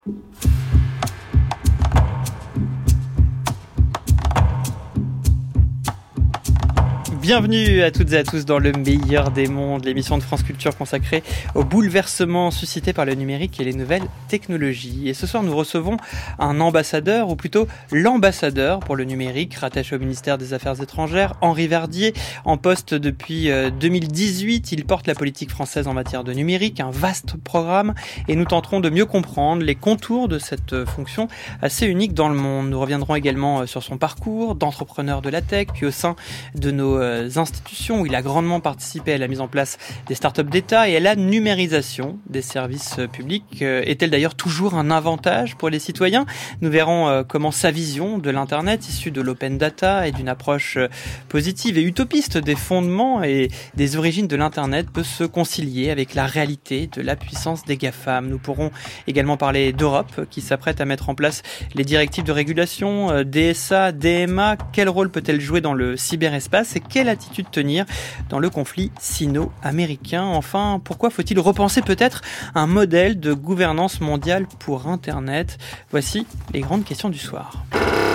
Bienvenue à toutes et à tous dans Le Meilleur des Mondes, l'émission de France Culture consacrée aux bouleversements suscités par le numérique et les nouvelles technologies. Et ce soir, nous recevons un ambassadeur, ou plutôt l'ambassadeur pour le numérique, rattaché au ministère des Affaires étrangères, Henri Verdier, en poste depuis 2018. Il porte la politique française en matière de numérique, un vaste programme, et nous tenterons de mieux comprendre les contours de cette fonction assez unique dans le monde. Nous reviendrons également sur son parcours d'entrepreneur de la tech, puis au sein de nos institutions où il a grandement participé à la mise en place des startups d'État et à la numérisation des services publics. Est-elle d'ailleurs toujours un avantage pour les citoyens ? Nous verrons comment sa vision de l'Internet, issue de l'open data et d'une approche positive et utopiste des fondements et des origines de l'Internet, peut se concilier avec la réalité de la puissance des GAFAM. Nous pourrons également parler d'Europe qui s'apprête à mettre en place les directives de régulation, DSA, DMA. Quel rôle peut-elle jouer dans le cyberespace et quelle attitude tenir dans le conflit sino-américain? Enfin, pourquoi faut-il repenser peut-être un modèle de gouvernance mondiale pour Internet? Voici les grandes questions du soir.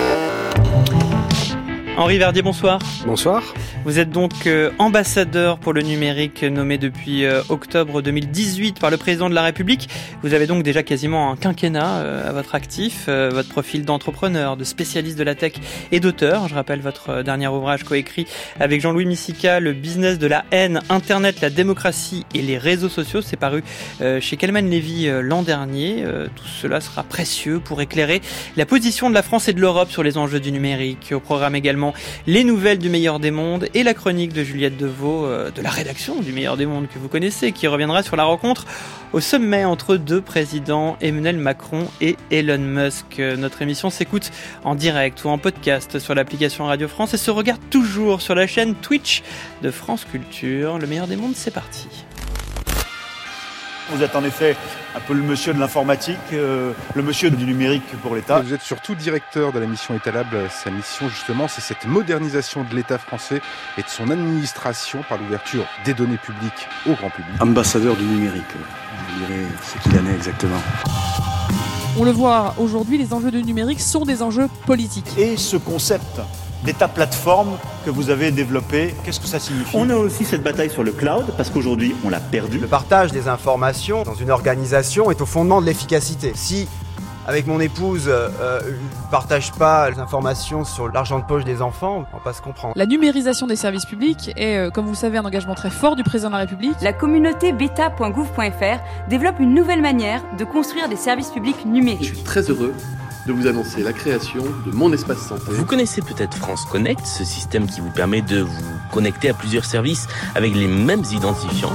Henri Verdier, bonsoir. Bonsoir. Vous êtes donc ambassadeur pour le numérique nommé depuis octobre 2018 par le président de la République. Vous avez donc déjà quasiment un quinquennat à votre actif, votre profil d'entrepreneur, de spécialiste de la tech et d'auteur. Je rappelle votre dernier ouvrage coécrit avec Jean-Louis Missica, Le business de la haine, Internet, la démocratie et les réseaux sociaux. C'est paru chez Calman Levy l'an dernier. Tout cela sera précieux pour éclairer la position de la France et de l'Europe sur les enjeux du numérique. Au programme également les nouvelles du Meilleur des Mondes et la chronique de Juliette Deveau de la rédaction du Meilleur des Mondes que vous connaissez, qui reviendra sur la rencontre au sommet entre deux présidents, Emmanuel Macron et Elon Musk. Notre émission s'écoute en direct ou en podcast sur l'application Radio France et se regarde toujours sur la chaîne Twitch de France Culture. Le Meilleur des Mondes, c'est parti. Vous êtes en effet un peu le monsieur de l'informatique, le monsieur du numérique pour l'État. Vous êtes surtout directeur de la mission Etalab. Sa mission, justement, c'est cette modernisation de l'État français et de son administration par l'ouverture des données publiques au grand public. Ambassadeur du numérique, je dirais ce qu'il en est exactement. On le voit aujourd'hui, les enjeux du numérique sont des enjeux politiques. Et ce concept d'État plateforme que vous avez développé, qu'est-ce que ça signifie ? On a aussi cette bataille sur le cloud, parce qu'aujourd'hui, on l'a perdu. Le partage des informations dans une organisation est au fondement de l'efficacité. Si, avec mon épouse, je ne partage pas les informations sur l'argent de poche des enfants, on ne va pas se comprendre. La numérisation des services publics est, comme vous le savez, un engagement très fort du président de la République. La communauté beta.gouv.fr développe une nouvelle manière de construire des services publics numériques. Je suis très heureux de vous annoncer la création de mon espace santé. Vous connaissez peut-être France Connect, ce système qui vous permet de vous connecter à plusieurs services avec les mêmes identifiants.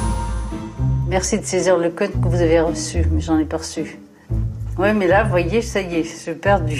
Merci de saisir le code que vous avez reçu, mais j'en ai pas reçu. Oui, mais là, vous voyez, ça y est, je suis perdu.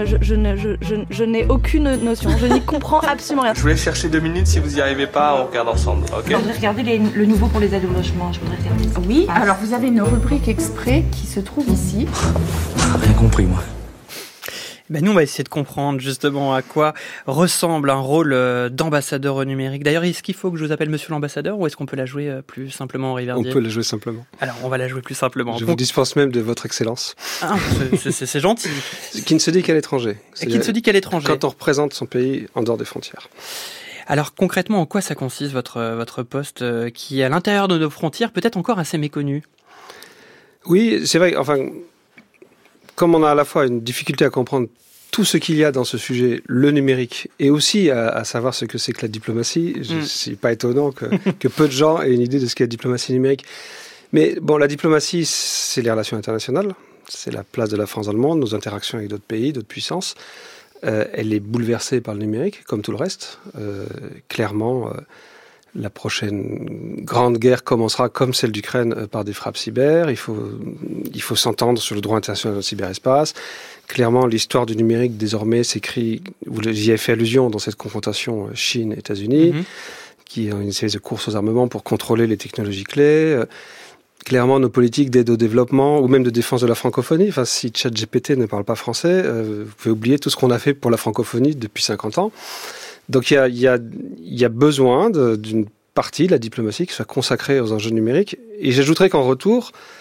Je n'ai aucune notion, je n'y comprends absolument rien. Je voulais chercher 2 minutes, si vous n'y arrivez pas, on regarde ensemble, ok ? Je voudrais regarder le nouveau pour les aides au logement, je voudrais regarder ça. Oui, alors vous avez une rubrique exprès qui se trouve ici. Rien compris, moi. Ben nous, on va essayer de comprendre justement à quoi ressemble un rôle d'ambassadeur au numérique. D'ailleurs, est-ce qu'il faut que je vous appelle monsieur l'ambassadeur ou est-ce qu'on peut la jouer plus simplement, Henri Verdier ? On peut la jouer simplement. Alors, on va la jouer plus simplement. Je vous dispense même de votre excellence. Ah, c'est gentil. Qui ne se dit qu'à l'étranger. Qui ne se dit qu'à l'étranger. Quand on représente son pays en dehors des frontières. Alors concrètement, en quoi ça consiste votre poste qui, à l'intérieur de nos frontières, peut-être encore assez méconnu ? Oui, c'est vrai. Enfin, comme on a à la fois une difficulté à comprendre tout ce qu'il y a dans ce sujet, le numérique, et aussi à savoir ce que c'est que la diplomatie, c'est pas étonnant que peu de gens aient une idée de ce qu'est la diplomatie numérique. Mais bon, la diplomatie, c'est les relations internationales, c'est la place de la France dans le monde, nos interactions avec d'autres pays, d'autres puissances. Elle est bouleversée par le numérique, comme tout le reste. Clairement, la prochaine grande guerre commencera, comme celle d'Ukraine, par des frappes cyber. Il faut s'entendre sur le droit international dans le cyberespace. Clairement, l'histoire du numérique, désormais, s'écrit, vous y avez fait allusion dans cette confrontation Chine-États-Unis, qui est une série de courses aux armements pour contrôler les technologies clés. Clairement, nos politiques d'aide au développement, ou même de défense de la francophonie, enfin, si ChatGPT ne parle pas français, vous pouvez oublier tout ce qu'on a fait pour la francophonie depuis 50 ans. Donc il y a besoin d'une partie de la diplomatie qui soit consacrée aux enjeux numériques. Et j'ajouterais qu'en retour,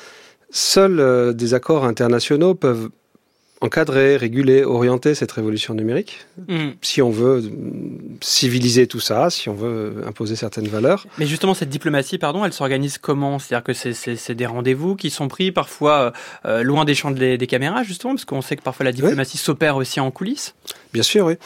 Seuls des accords internationaux peuvent encadrer, réguler, orienter cette révolution numérique. Si on veut civiliser tout ça, si on veut imposer certaines valeurs. Mais justement, cette diplomatie, elle s'organise comment ? C'est-à-dire que c'est des rendez-vous qui sont pris parfois loin des champs des caméras, justement, parce qu'on sait que parfois la diplomatie s'opère aussi en coulisses. Bien sûr, oui.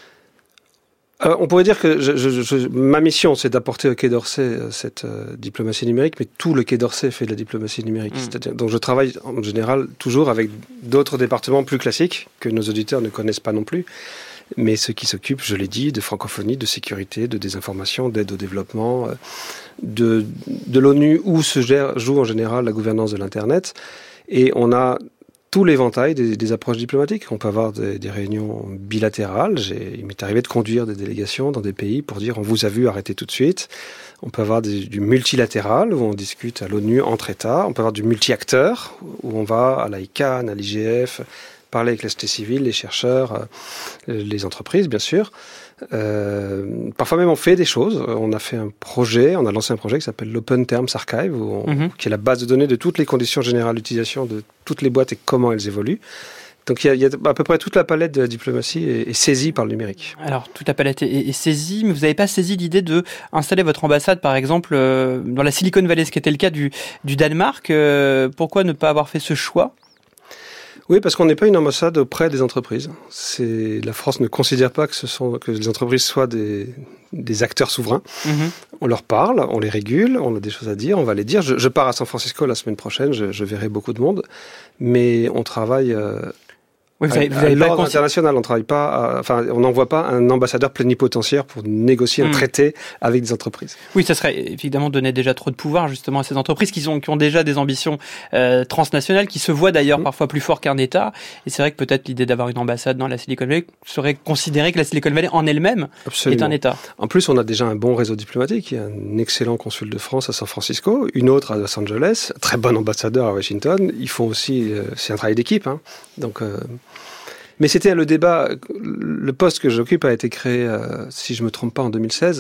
On pourrait dire que ma mission, c'est d'apporter au Quai d'Orsay cette diplomatie numérique, mais tout le Quai d'Orsay fait de la diplomatie numérique. C'est-à-dire, donc je travaille en général toujours avec d'autres départements plus classiques, que nos auditeurs ne connaissent pas non plus, mais ceux qui s'occupent, je l'ai dit, de francophonie, de sécurité, de désinformation, d'aide au développement, de l'ONU, où joue en général la gouvernance de l'Internet. Et on a tout l'éventail des approches diplomatiques. On peut avoir des réunions bilatérales. Il m'est arrivé de conduire des délégations dans des pays pour dire on vous a vu, arrêtez tout de suite. On peut avoir du multilatéral où on discute à l'ONU entre États. On peut avoir du multi-acteur où on va à l'ICANN, à l'IGF, parler avec la société civile, les chercheurs, les entreprises bien sûr. Parfois même on fait des choses. On a lancé un projet qui s'appelle l'Open Terms Archive, qui est la base de données de toutes les conditions générales d'utilisation de toutes les boîtes et comment elles évoluent. Donc il y a à peu près toute la palette de la diplomatie est saisie par le numérique. Alors toute la palette est saisie, mais vous n'avez pas saisi l'idée de installer votre ambassade par exemple dans la Silicon Valley, ce qui était le cas du Danemark. Pourquoi ne pas avoir fait ce choix ? Oui, parce qu'on n'est pas une ambassade auprès des entreprises. La France ne considère pas que les entreprises soient des acteurs souverains. On leur parle, on les régule, on a des choses à dire, on va les dire. Je pars à San Francisco la semaine prochaine, je verrai beaucoup de monde, mais on travaille Oui, vous à l'ordre international, on travaille pas, on n'envoie pas un ambassadeur plénipotentiaire pour négocier un traité avec des entreprises. Oui, ça serait évidemment donner déjà trop de pouvoir justement à ces entreprises qui ont déjà des ambitions transnationales, qui se voient d'ailleurs parfois plus fort qu'un État. Et c'est vrai que peut-être l'idée d'avoir une ambassade dans la Silicon Valley serait considérer que la Silicon Valley en elle-même est un État. En plus, on a déjà un bon réseau diplomatique. Il y a un excellent consul de France à San Francisco, une autre à Los Angeles, un très bon ambassadeur à Washington. Ils font aussi, c'est un travail d'équipe, hein. Donc. Mais c'était le débat. Le poste que j'occupe a été créé, si je me trompe pas, en 2016.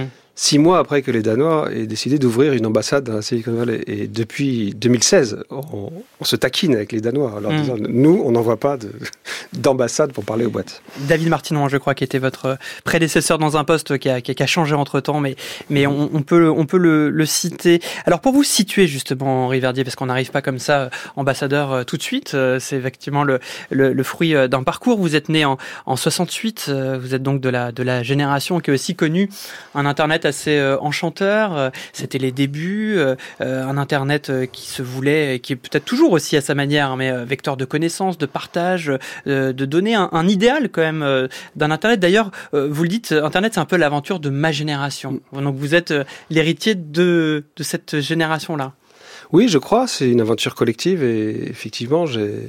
6 mois après que les Danois aient décidé d'ouvrir une ambassade dans la Silicon Valley. Et depuis 2016, on se taquine avec les Danois en leur disant nous, on n'envoie pas d'ambassade pour parler aux boîtes. David Martinon, je crois, qui était votre prédécesseur dans un poste qui a changé entre-temps, mais on peut le citer. Alors pour vous situer justement, Henri Verdier, parce qu'on n'arrive pas comme ça ambassadeur tout de suite, c'est effectivement le fruit d'un parcours. Vous êtes né en 68, vous êtes donc de la génération qui a aussi connu un Internet assez enchanteur, c'était les débuts, un Internet qui se voulait, qui est peut-être toujours aussi à sa manière, mais vecteur de connaissances, de partage, de donner un idéal quand même d'un Internet. D'ailleurs, vous le dites, Internet c'est un peu l'aventure de ma génération. Donc vous êtes l'héritier de cette génération-là. Oui, je crois, c'est une aventure collective et effectivement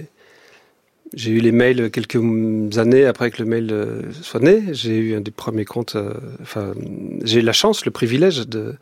j'ai eu les mails quelques années après que le mail soit né. J'ai eu un des premiers comptes. J'ai eu la chance, le privilège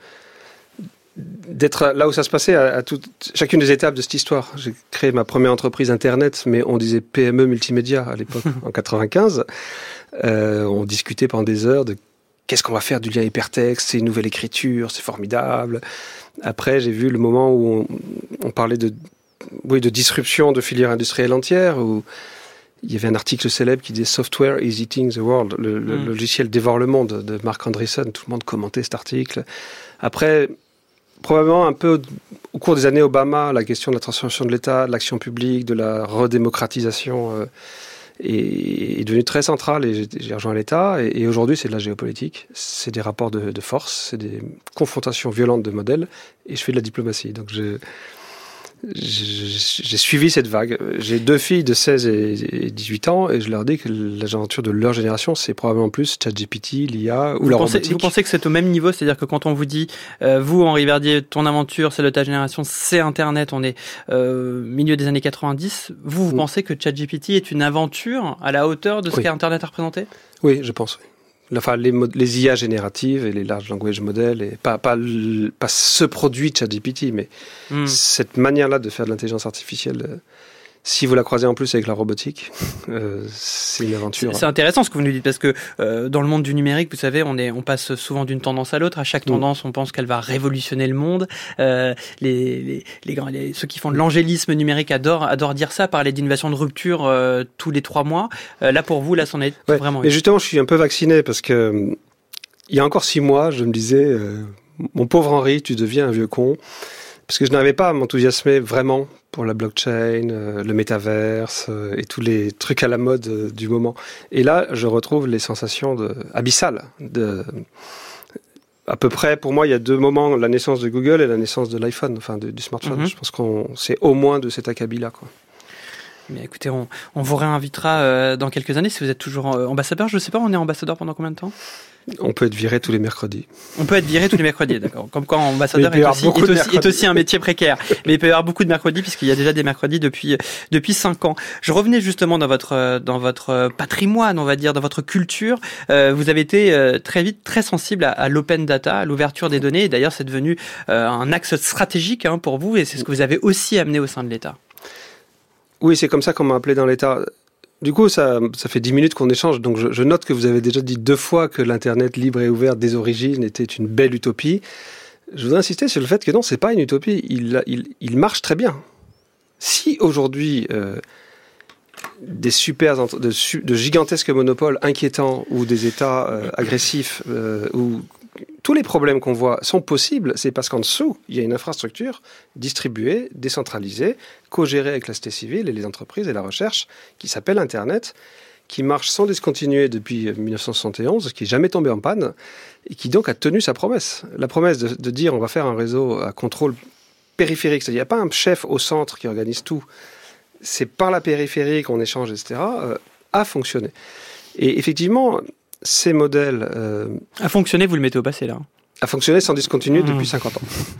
d'être là où ça se passait à chacune des étapes de cette histoire. J'ai créé ma première entreprise Internet, mais on disait PME multimédia à l'époque, en 95. On discutait pendant des heures de qu'est-ce qu'on va faire du lien hypertexte, c'est une nouvelle écriture, c'est formidable. Après, j'ai vu le moment où on parlait de disruption de filières industrielles entières, où il y avait un article célèbre qui disait « Software is eating the world », le logiciel dévore le monde de Mark Andreessen. Tout le monde commentait cet article. Après, probablement un peu au cours des années Obama, la question de la transformation de l'État, de l'action publique, de la redémocratisation est devenue très centrale et j'ai rejoint l'État. Et aujourd'hui, c'est de la géopolitique, c'est des rapports de force, c'est des confrontations violentes de modèles et je fais de la diplomatie. Donc j'ai suivi cette vague. J'ai 2 filles de 16 et 18 ans et je leur dis que l'aventure de leur génération, c'est probablement plus ChatGPT, l'IA ou la robotique. Vous pensez que c'est au même niveau? C'est-à-dire que quand on vous dit, vous, Henri Verdier, ton aventure, celle de ta génération, c'est Internet, on est milieu des années 90, vous pensez que ChatGPT est une aventure à la hauteur de ce qu'est Internet à représenter? Oui, je pense, oui. Enfin, les IA génératives et les large language models, et pas ce produit ChatGPT, mais cette manière-là de faire de l'intelligence artificielle Si vous la croisez en plus avec la robotique, c'est une aventure. C'est intéressant ce que vous nous dites, parce que dans le monde du numérique, vous savez, on passe souvent d'une tendance à l'autre. À chaque tendance, on pense qu'elle va révolutionner le monde. Ceux qui font de l'angélisme numérique adorent dire ça, parler d'innovation de rupture tous les 3 mois. Là, pour vous, là, c'en est vraiment... Mais justement, je suis un peu vacciné, parce que il y a encore 6 mois, je me disais, mon pauvre Henri, tu deviens un vieux con. Parce que je n'arrivais pas à m'enthousiasmer vraiment pour la blockchain, le métaverse et tous les trucs à la mode du moment. Et là, je retrouve les sensations abyssales. À peu près, pour moi, il y a 2 moments, la naissance de Google et la naissance de l'iPhone, enfin du smartphone. Je pense c'est au moins de cet acabit-là, quoi. Mais écoutez, on vous réinvitera dans quelques années si vous êtes toujours ambassadeur. Je ne sais pas, on est ambassadeur pendant combien de temps ? On peut être viré tous les mercredis. On peut être viré tous les mercredis, d'accord. Comme quoi, ambassadeur est aussi un métier précaire. Mais il peut y avoir beaucoup de mercredis, puisqu'il y a déjà des mercredis depuis 5 ans. Je revenais justement dans votre patrimoine, on va dire, dans votre culture. Vous avez été très vite très sensible à l'open data, à l'ouverture des données. Et d'ailleurs, c'est devenu un axe stratégique pour vous, et c'est ce que vous avez aussi amené au sein de l'État. Oui, c'est comme ça qu'on m'a appelé dans l'État. Du coup, ça fait 10 minutes qu'on échange, donc je note que vous avez déjà dit 2 fois que l'Internet libre et ouvert des origines était une belle utopie. Je voudrais insister sur le fait que non, c'est pas une utopie, il marche très bien. Si aujourd'hui, de gigantesques monopoles inquiétants ou des États agressifs ou tous les problèmes qu'on voit sont possibles, c'est parce qu'en dessous, il y a une infrastructure distribuée, décentralisée, co-gérée avec la société civile et les entreprises et la recherche, qui s'appelle Internet, qui marche sans discontinuer depuis 1971, qui n'est jamais tombé en panne, et qui donc a tenu sa promesse. La promesse de dire on va faire un réseau à contrôle périphérique, c'est-à-dire il n'y a pas un chef au centre qui organise tout, c'est par la périphérie qu'on échange, etc., a fonctionné. Et effectivement... Ces modèles... A fonctionné, vous le mettez au passé, là. A fonctionné sans discontinuer depuis 50 ans.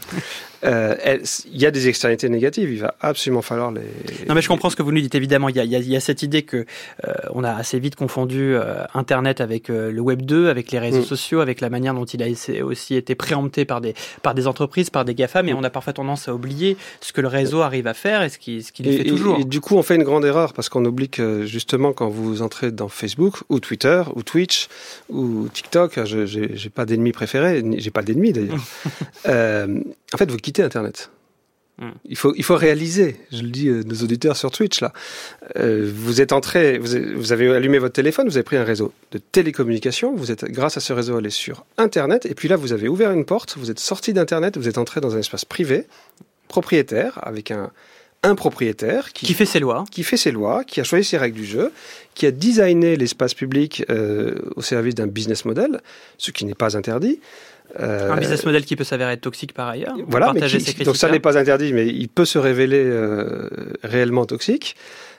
Il y a des externalités négatives, il va absolument falloir les... Non mais je comprends ce que vous nous dites, évidemment. Il y a cette idée que on a assez vite confondu Internet avec le Web 2, avec les réseaux sociaux, avec la manière dont il a aussi été préempté par des entreprises, par des GAFA, mais on a parfois tendance à oublier ce que le réseau arrive à faire et ce qu'il fait toujours. Et du coup, on fait une grande erreur, parce qu'on oublie que justement, quand vous entrez dans Facebook, ou Twitter, ou Twitch, ou TikTok, j'ai pas d'ennemi préféré, j'ai pas d'ennemi d'ailleurs. En fait, vous quittez Internet. Il faut réaliser, je le dis nos auditeurs sur Twitch là, vous êtes entré, vous avez allumé votre téléphone, vous avez pris un réseau de télécommunications, vous êtes grâce à ce réseau allé sur Internet, et puis là vous avez ouvert une porte, vous êtes sorti d'Internet, vous êtes entré dans un espace privé, propriétaire, avec un propriétaire qui fait ses lois, qui a choisi ses règles du jeu, qui a designé l'espace public au service d'un business model, ce qui n'est pas interdit. Un business model qui peut s'avérer toxique par ailleurs. Voilà, donc ça n'est pas interdit, mais il peut se révéler réellement toxique.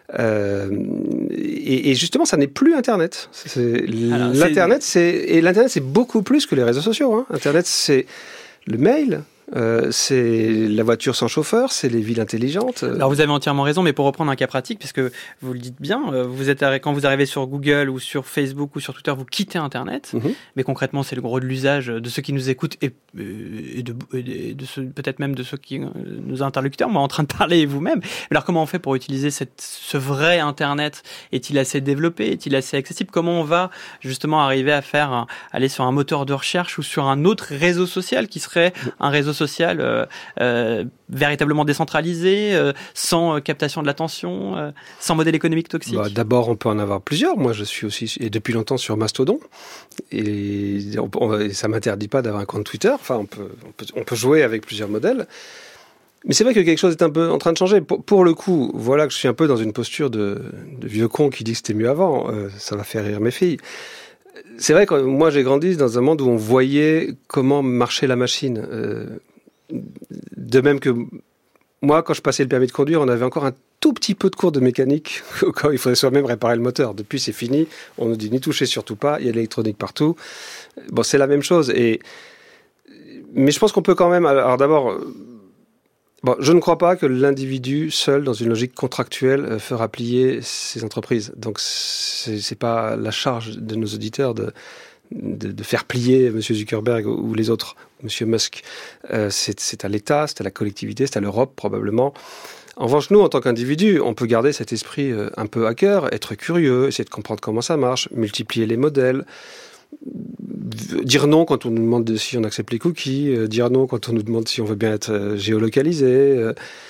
Et justement, ça n'est plus Internet. L'Internet, c'est beaucoup plus que les réseaux sociaux. Hein. Internet, c'est le mail. C'est la voiture sans chauffeur, c'est les villes intelligentes. Alors vous avez entièrement raison, mais pour reprendre un cas pratique, puisque vous le dites bien, quand vous arrivez sur Google ou sur Facebook ou sur Twitter, vous quittez Internet, mais concrètement c'est le gros de l'usage de ceux qui nous écoutent et peut-être même de ceux qui nous interlocuteurs, moi en train de parler et vous-même. Alors comment on fait pour utiliser ce vrai Internet? Est-il assez développé? Est-il assez accessible? Comment on va justement arriver à aller sur un moteur de recherche ou sur un autre réseau social qui serait un réseau social véritablement décentralisé, sans captation de l'attention, sans modèle économique toxique? D'abord, on peut en avoir plusieurs. Moi, je suis aussi, et depuis longtemps, sur Mastodon. Et ça ne m'interdit pas d'avoir un compte Twitter. Enfin, on peut jouer avec plusieurs modèles. Mais c'est vrai que quelque chose est un peu en train de changer. Pour le coup, voilà que je suis un peu dans une posture de vieux con qui dit que c'était mieux avant. Ça va faire rire mes filles. C'est vrai que moi j'ai grandi dans un monde où on voyait comment marchait la machine. De même que moi, quand je passais le permis de conduire, on avait encore un tout petit peu de cours de mécanique quand il fallait soi-même réparer le moteur. Depuis, c'est fini. On nous dit n'y touchez surtout pas. Il y a de l'électronique partout. Bon, c'est la même chose. Mais je pense qu'on peut quand même... Alors d'abord... je ne crois pas que l'individu seul, dans une logique contractuelle, fera plier ses entreprises. Donc, c'est pas la charge de nos auditeurs de faire plier M. Zuckerberg ou les autres, M. Musk. C'est à l'État, c'est à la collectivité, c'est à l'Europe probablement. En revanche, nous, en tant qu'individus, on peut garder cet esprit un peu hacker, être curieux, essayer de comprendre comment ça marche, multiplier les modèles, dire non quand on nous demande si on accepte les cookies, dire non quand on nous demande si on veut bien être géolocalisé.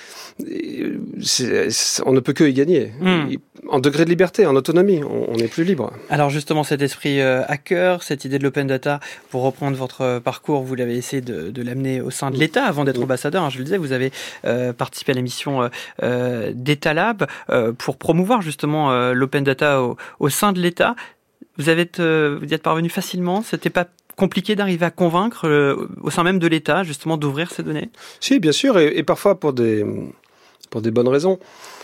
On ne peut que y gagner. En degré de liberté, en autonomie, on est plus libre. Alors justement, cet esprit hacker, cette idée de l'open data, pour reprendre votre parcours, vous l'avez essayé de l'amener au sein de l'État avant d'être ambassadeur. Hein, je le disais, vous avez participé à l'émission d'État Lab pour promouvoir justement l'open data au sein de l'État. Vous y êtes parvenu facilement. C'était pas compliqué d'arriver à convaincre au sein même de l'État justement d'ouvrir ces données? Si, bien sûr, et parfois pour des bonnes raisons.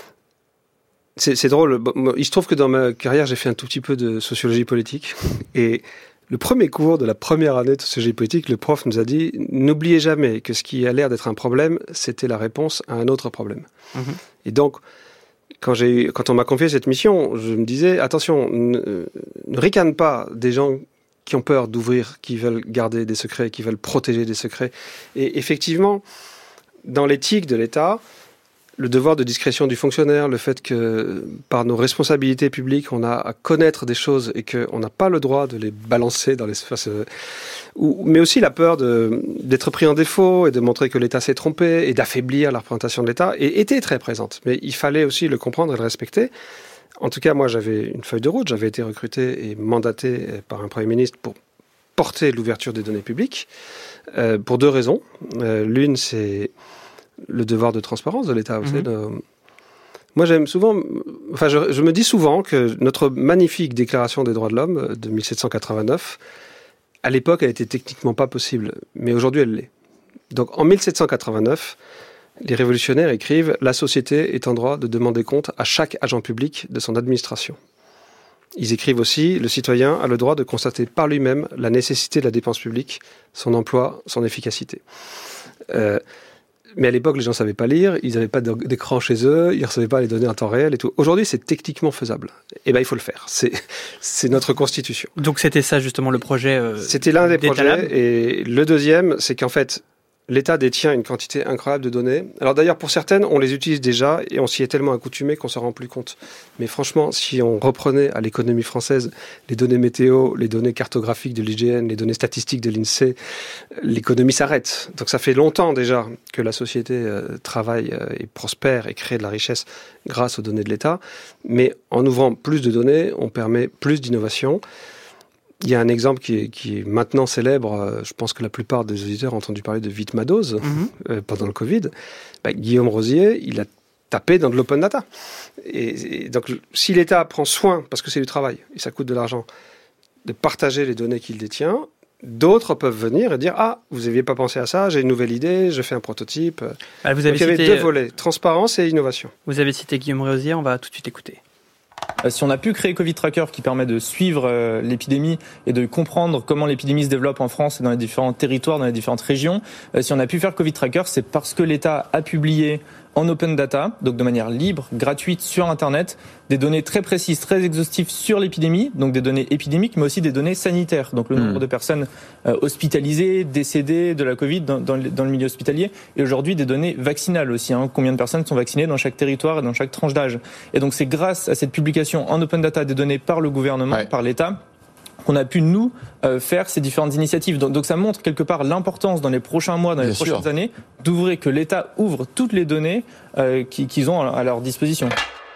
C'est drôle. Il se trouve que dans ma carrière, j'ai fait un tout petit peu de sociologie politique. Et le premier cours de la première année de sociologie politique, le prof nous a dit « N'oubliez jamais que ce qui a l'air d'être un problème, c'était la réponse à un autre problème. » Et donc, quand on m'a confié cette mission, je me disais « Attention, ne ricane pas des gens qui ont peur d'ouvrir, qui veulent garder des secrets, qui veulent protéger des secrets. » Et effectivement, dans l'éthique de l'État, le devoir de discrétion du fonctionnaire, le fait que par nos responsabilités publiques, on a à connaître des choses et qu'on n'a pas le droit de les balancer dans l'espace, mais aussi la peur d'être pris en défaut et de montrer que l'État s'est trompé et d'affaiblir la représentation de l'État, était très présente. Mais il fallait aussi le comprendre et le respecter. En tout cas, moi, j'avais une feuille de route, j'avais été recruté et mandaté par un Premier ministre pour porter l'ouverture des données publiques, pour deux raisons. L'une, c'est le devoir de transparence de l'État. Moi, je me dis souvent que notre magnifique déclaration des droits de l'homme de 1789, à l'époque, elle était techniquement pas possible, mais aujourd'hui, elle l'est. Donc, en 1789, les révolutionnaires écrivent « La société est en droit de demander compte à chaque agent public de son administration ». Ils écrivent aussi « Le citoyen a le droit de constater par lui-même la nécessité de la dépense publique, son emploi, son efficacité ». Mais à l'époque, les gens ne savaient pas lire, ils n'avaient pas d'écran chez eux, ils ne recevaient pas les données en temps réel et tout. Aujourd'hui, c'est techniquement faisable. Et ben, il faut le faire. C'est notre constitution. Donc, c'était ça, justement, le projet C'était l'un des projets. Et le deuxième, c'est qu'en fait, l'État détient une quantité incroyable de données. Alors d'ailleurs, pour certaines, on les utilise déjà et on s'y est tellement accoutumé qu'on ne s'en rend plus compte. Mais franchement, si on reprenait à l'économie française les données météo, les données cartographiques de l'IGN, les données statistiques de l'INSEE, l'économie s'arrête. Donc ça fait longtemps déjà que la société travaille et prospère et crée de la richesse grâce aux données de l'État. Mais en ouvrant plus de données, on permet plus d'innovation. Il y a un exemple qui est maintenant célèbre. Je pense que la plupart des auditeurs ont entendu parler de Vitmados pendant le Covid. Guillaume Rosier, il a tapé dans de l'open data. Et donc, si l'État prend soin, parce que c'est du travail et ça coûte de l'argent, de partager les données qu'il détient, d'autres peuvent venir et dire « Ah, vous n'aviez pas pensé à ça, j'ai une nouvelle idée, je fais un prototype. » Vous avez Donc, il y avait deux volets, transparence et innovation. Vous avez cité Guillaume Rosier, on va tout de suite écouter. Si on a pu créer Covid Tracker qui permet de suivre l'épidémie et de comprendre comment l'épidémie se développe en France et dans les différents territoires, dans les différentes régions, si on a pu faire Covid Tracker, c'est parce que l'État a publié en open data, donc de manière libre, gratuite sur Internet, des données très précises, très exhaustives sur l'épidémie, donc des données épidémiques, mais aussi des données sanitaires, donc le nombre de personnes hospitalisées, décédées de la Covid dans le milieu hospitalier, et aujourd'hui des données vaccinales aussi, combien de personnes sont vaccinées dans chaque territoire et dans chaque tranche d'âge. Et donc c'est grâce à cette publication en open data des données par le gouvernement, par l'État, qu'on a pu, nous, faire ces différentes initiatives. Donc ça montre quelque part l'importance dans les prochains mois, dans les prochaines années, d'ouvrir, que l'État ouvre toutes les données qu'ils ont à leur disposition.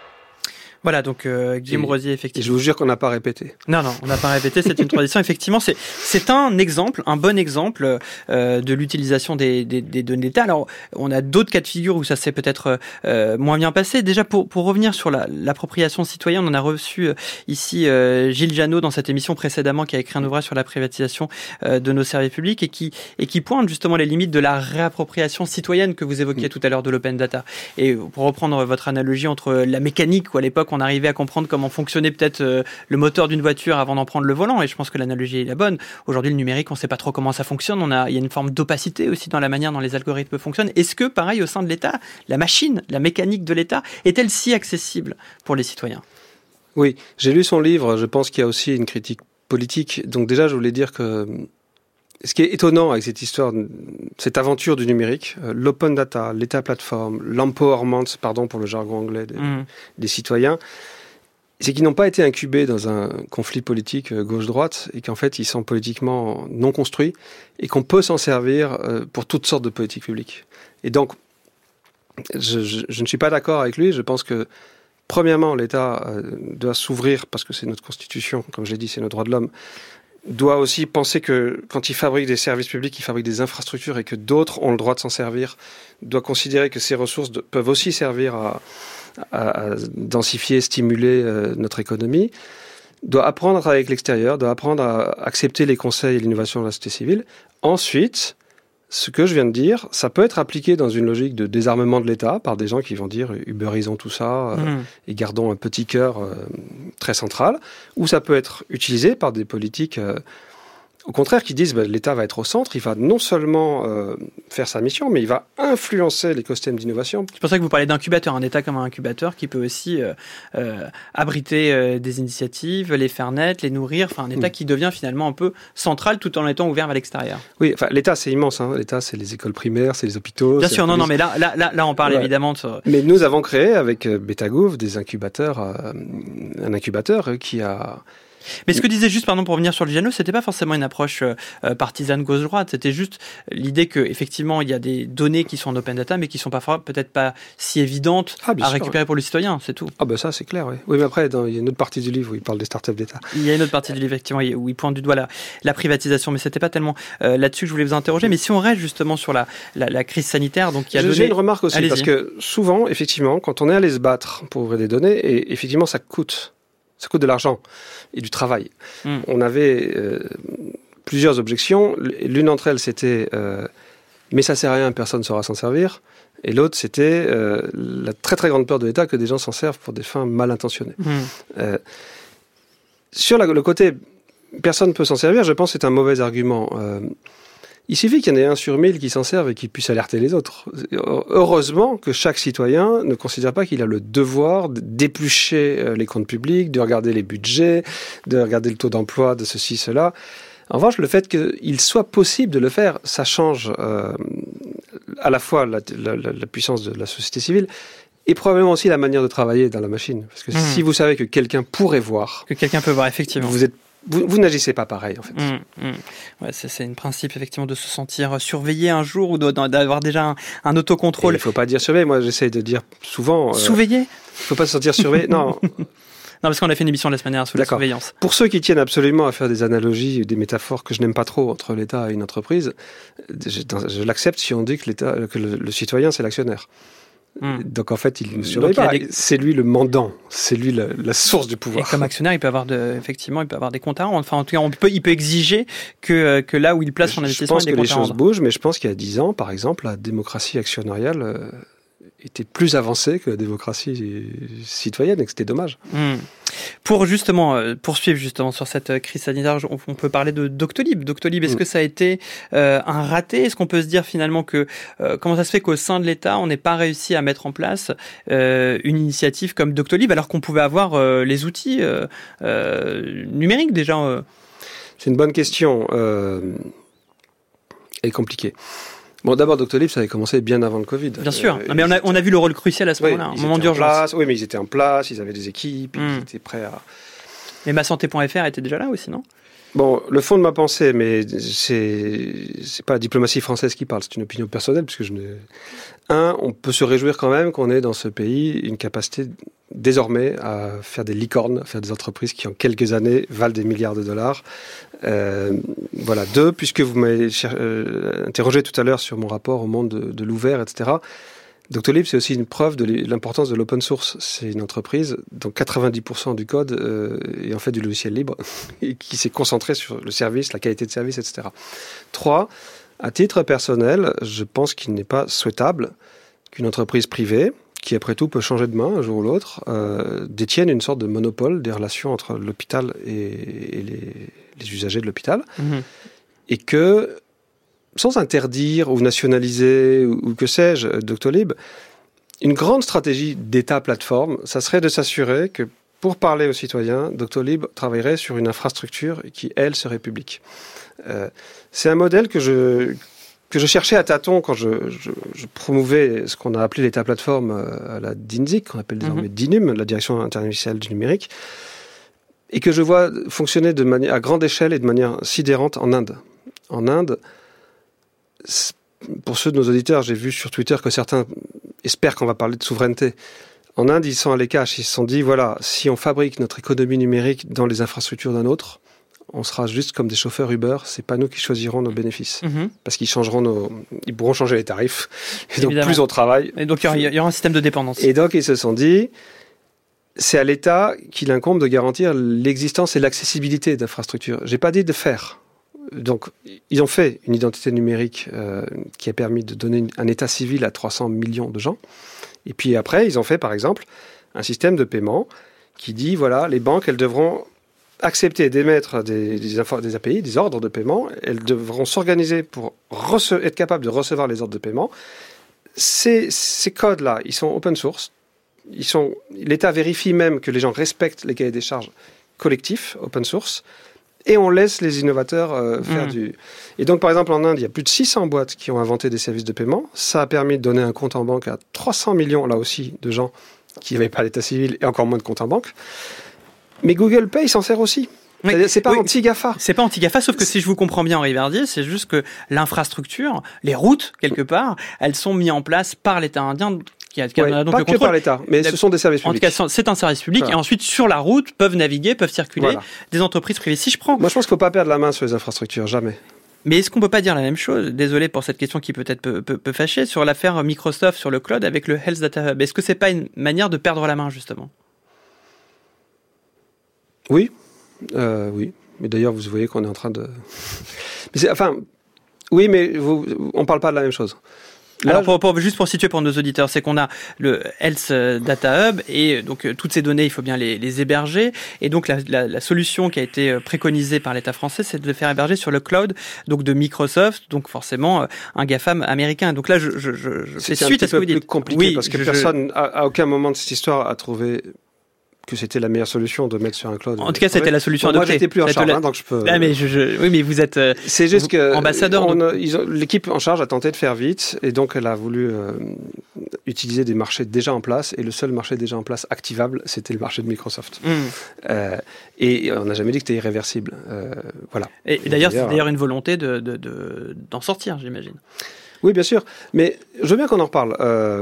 Voilà, donc Guillaume Rosier, effectivement. Et je vous jure qu'on n'a pas répété. Non, on n'a pas répété, c'est une tradition. Effectivement, c'est un exemple, un bon exemple de l'utilisation des données d'État. Alors, on a d'autres cas de figure où ça s'est peut-être moins bien passé. Déjà, pour revenir sur l'appropriation citoyenne, on en a reçu ici Gilles Janot dans cette émission précédemment, qui a écrit un ouvrage sur la privatisation de nos services publics et qui pointe justement les limites de la réappropriation citoyenne que vous évoquiez tout à l'heure de l'open data. Et pour reprendre votre analogie entre la mécanique, où à l'époque on arrivait à comprendre comment fonctionnait peut-être le moteur d'une voiture avant d'en prendre le volant, et je pense que l'analogie est la bonne. Aujourd'hui, le numérique, on ne sait pas trop comment ça fonctionne. Il y a une forme d'opacité aussi dans la manière dont les algorithmes fonctionnent. Est-ce que, pareil, au sein de l'État, la machine, la mécanique de l'État, est-elle si accessible pour les citoyens ? Oui, j'ai lu son livre. Je pense qu'il y a aussi une critique politique. Donc déjà, je voulais dire que Ce qui est étonnant avec cette histoire, cette aventure du numérique, l'open data, l'État plateforme, l'empowerment, pardon pour le jargon anglais des citoyens, c'est qu'ils n'ont pas été incubés dans un conflit politique gauche-droite et qu'en fait ils sont politiquement non construits et qu'on peut s'en servir pour toutes sortes de politiques publiques. Et donc, je ne suis pas d'accord avec lui. Je pense que, premièrement, l'État doit s'ouvrir, parce que c'est notre constitution, comme je l'ai dit, c'est nos droits de l'homme, doit aussi penser que quand il fabrique des services publics, il fabrique des infrastructures et que d'autres ont le droit de s'en servir, doit considérer que ces ressources peuvent aussi servir à densifier, stimuler notre économie, doit apprendre à travailler avec l'extérieur, doit apprendre à accepter les conseils et l'innovation de la société civile. Ensuite, ce que je viens de dire, ça peut être appliqué dans une logique de désarmement de l'État par des gens qui vont dire uberisons tout ça et gardons un petit cœur très central, ou ça peut être utilisé par des politiques au contraire qui disent l'État va être au centre, il va non seulement faire sa mission, mais il va influencer l'écosystème d'innovation. C'est pour ça que vous parlez d'incubateur, un État comme un incubateur qui peut aussi abriter des initiatives, les faire naître, les nourrir, enfin un État qui devient finalement un peu central tout en étant ouvert vers l'extérieur. Oui, enfin l'État c'est immense, hein. L'État c'est les écoles primaires, c'est les hôpitaux. Bien sûr, non, mais là on parle évidemment de... Mais nous avons créé avec Betagouv des incubateurs, un incubateur qui a... Mais ce que disait juste, pardon, pour revenir sur le GNE, c'était pas forcément une approche partisane gauche-droite, c'était juste l'idée que effectivement il y a des données qui sont en open data, mais qui sont parfois peut-être pas si évidentes à récupérer pour le citoyen, c'est tout. Ah ben ça c'est clair, oui. Oui, mais après il y a une autre partie du livre où il parle des startups d'État. Il y a une autre partie du livre effectivement où il pointe du doigt la privatisation, mais c'était pas tellement là-dessus que je voulais vous interroger. Mais si on reste justement sur la crise sanitaire, donc il y a J'ai une remarque aussi. Allez-y. Parce que souvent, effectivement, quand on est allé se battre pour ouvrir des données, et effectivement ça coûte de l'argent et du travail. On avait plusieurs objections. L'une d'entre elles, c'était mais ça sert à rien, personne ne saura s'en servir. Et l'autre, c'était la très très grande peur de l'État que des gens s'en servent pour des fins mal intentionnées. Sur le côté personne ne peut s'en servir, je pense que c'est un mauvais argument. Il suffit qu'il y en ait 1 sur 1000 qui s'en servent et qui puissent alerter les autres. Heureusement que chaque citoyen ne considère pas qu'il a le devoir d'éplucher les comptes publics, de regarder les budgets, de regarder le taux d'emploi, de ceci, cela. En revanche, le fait qu'il soit possible de le faire, ça change à la fois la puissance de la société civile et probablement aussi la manière de travailler dans la machine. Parce que si vous savez que quelqu'un pourrait voir... Que quelqu'un peut voir, effectivement. Vous n'agissez pas pareil, en fait. Ouais, c'est un principe, effectivement, de se sentir surveillé un jour ou d'avoir déjà un autocontrôle. Il ne faut pas dire surveillé. Moi, j'essaie de dire souvent... Surveillé ? Il ne faut pas se sentir surveillé. Non. Non, parce qu'on a fait une émission la semaine dernière sur la surveillance. Pour ceux qui tiennent absolument à faire des analogies, des métaphores que je n'aime pas trop entre l'État et une entreprise, je l'accepte si on dit que le citoyen, c'est l'actionnaire. Donc en fait, il ne surveille pas. C'est lui le mandant, c'est lui la source du pouvoir. Et comme actionnaire, il peut avoir effectivement, il peut avoir des comptes à rendre. Enfin, en tout cas, il peut exiger que là où il place son investissement, il y ait des comptes à rendre. Je pense que les choses bougent, mais je pense qu'il y a 10 ans, par exemple, la démocratie actionnariale était plus avancée que la démocratie citoyenne, et que c'était dommage. Pour justement poursuivre justement sur cette crise sanitaire, on peut parler de Doctolib. Doctolib, est-ce que ça a été un raté ? Est-ce qu'on peut se dire finalement que comment ça se fait qu'au sein de l'État, on n'ait pas réussi à mettre en place une initiative comme Doctolib alors qu'on pouvait avoir les outils numériques déjà C'est une bonne question. Elle est compliquée. Bon, d'abord, Doctolib, ça avait commencé bien avant le Covid. Bien sûr, mais on a vu le rôle crucial à ce moment-là, un moment d'urgence. Oui, mais ils étaient en place, ils avaient des équipes, ils étaient prêts à... Mais masanté.fr était déjà là aussi, non ? Bon, le fond de ma pensée, mais c'est pas la diplomatie française qui parle, c'est une opinion personnelle, puisque on peut se réjouir quand même qu'on ait dans ce pays une capacité désormais à faire des licornes, à faire des entreprises qui en quelques années valent des milliards de dollars. Voilà. 2, puisque vous m'avez interrogé tout à l'heure sur mon rapport au monde de l'ouvert, etc. Doctolib, c'est aussi une preuve de l'importance de l'open source. C'est une entreprise dont 90% du code est en fait du logiciel libre et qui s'est concentré sur le service, la qualité de service, etc. 3, à titre personnel, je pense qu'il n'est pas souhaitable qu'une entreprise privée, qui après tout peut changer de main un jour ou l'autre, détienne une sorte de monopole des relations entre l'hôpital et les usagers de l'hôpital. Et que, sans interdire ou nationaliser ou que sais-je, Doctolib, une grande stratégie d'État plateforme, ça serait de s'assurer que pour parler aux citoyens, Doctolib travaillerait sur une infrastructure qui, elle, serait publique. C'est un modèle que je cherchais à tâtons quand je promouvais ce qu'on a appelé l'État plateforme à la DINSIC, qu'on appelle désormais DINUM, la Direction internationale du numérique, et que je vois fonctionner à grande échelle et de manière sidérante en Inde. En Inde, pour ceux de nos auditeurs, j'ai vu sur Twitter que certains espèrent qu'on va parler de souveraineté. En Inde, ils sont allés cash, ils se sont dit, voilà, si on fabrique notre économie numérique dans les infrastructures d'un autre, on sera juste comme des chauffeurs Uber, c'est pas nous qui choisirons nos bénéfices. Parce qu'ils pourront changer les tarifs. Et donc, plus on travaille. Et donc, il y aura un système de dépendance. Et donc, ils se sont dit, c'est à l'État qu'il incombe de garantir l'existence et l'accessibilité d'infrastructures. J'ai pas dit de faire. Donc, ils ont fait une identité numérique qui a permis de donner un état civil à 300 millions de gens. Et puis après, ils ont fait, par exemple, un système de paiement qui dit, voilà, les banques, elles devront accepter d'émettre des API, des ordres de paiement. Elles devront s'organiser pour être capables de recevoir les ordres de paiement. Ces codes-là, ils sont open source. L'État vérifie même que les gens respectent les cahiers des charges collectifs, open source, et on laisse les innovateurs faire du... Et donc, par exemple, en Inde, il y a plus de 600 boîtes qui ont inventé des services de paiement. Ça a permis de donner un compte en banque à 300 millions, là aussi, de gens qui n'avaient pas d'état civil et encore moins de compte en banque. Mais Google Pay s'en sert aussi. Oui. C'est pas anti-GAFA. C'est pas anti-GAFA, sauf que si je vous comprends bien, Henri Verdier, c'est juste que l'infrastructure, les routes, quelque part, elles sont mises en place par l'État indien. Donc pas le que par l'État, mais ce sont des services publics. En tout cas, c'est un service public. Voilà. Et ensuite, sur la route, peuvent naviguer, peuvent circuler des entreprises privées. Si je prends... Moi, je pense qu'il ne faut pas perdre la main sur les infrastructures, jamais. Mais est-ce qu'on ne peut pas dire la même chose, désolé pour cette question qui peut-être peut fâcher, sur l'affaire Microsoft sur le cloud avec le Health Data Hub? Est-ce que ce n'est pas une manière de perdre la main, justement? Oui. Oui. Mais d'ailleurs, vous voyez qu'on est en train de... Oui, mais on ne parle pas de la même chose. Là, alors juste pour situer pour nos auditeurs, c'est qu'on a le Health Data Hub et donc toutes ces données, il faut bien les héberger. Et donc la solution qui a été préconisée par l'État français, c'est de les faire héberger sur le cloud donc de Microsoft, donc forcément un GAFAM américain. Donc là, je fais suite à ce que vous dites. C'est plus compliqué parce que personne, à aucun moment de cette histoire, a trouvé que c'était la meilleure solution de mettre sur un cloud. En tout cas, c'était la solution adoptée. Moi, j'étais plus en charge, donc je peux... Ah, mais oui, mais vous êtes c'est juste que ambassadeur. L'équipe en charge a tenté de faire vite, et donc elle a voulu utiliser des marchés déjà en place, et le seul marché déjà en place activable, c'était le marché de Microsoft. Et on n'a jamais dit que c'était irréversible. Voilà. Et d'ailleurs, c'est d'ailleurs une volonté d'en sortir, j'imagine. Oui, bien sûr. Mais je veux bien qu'on en reparle.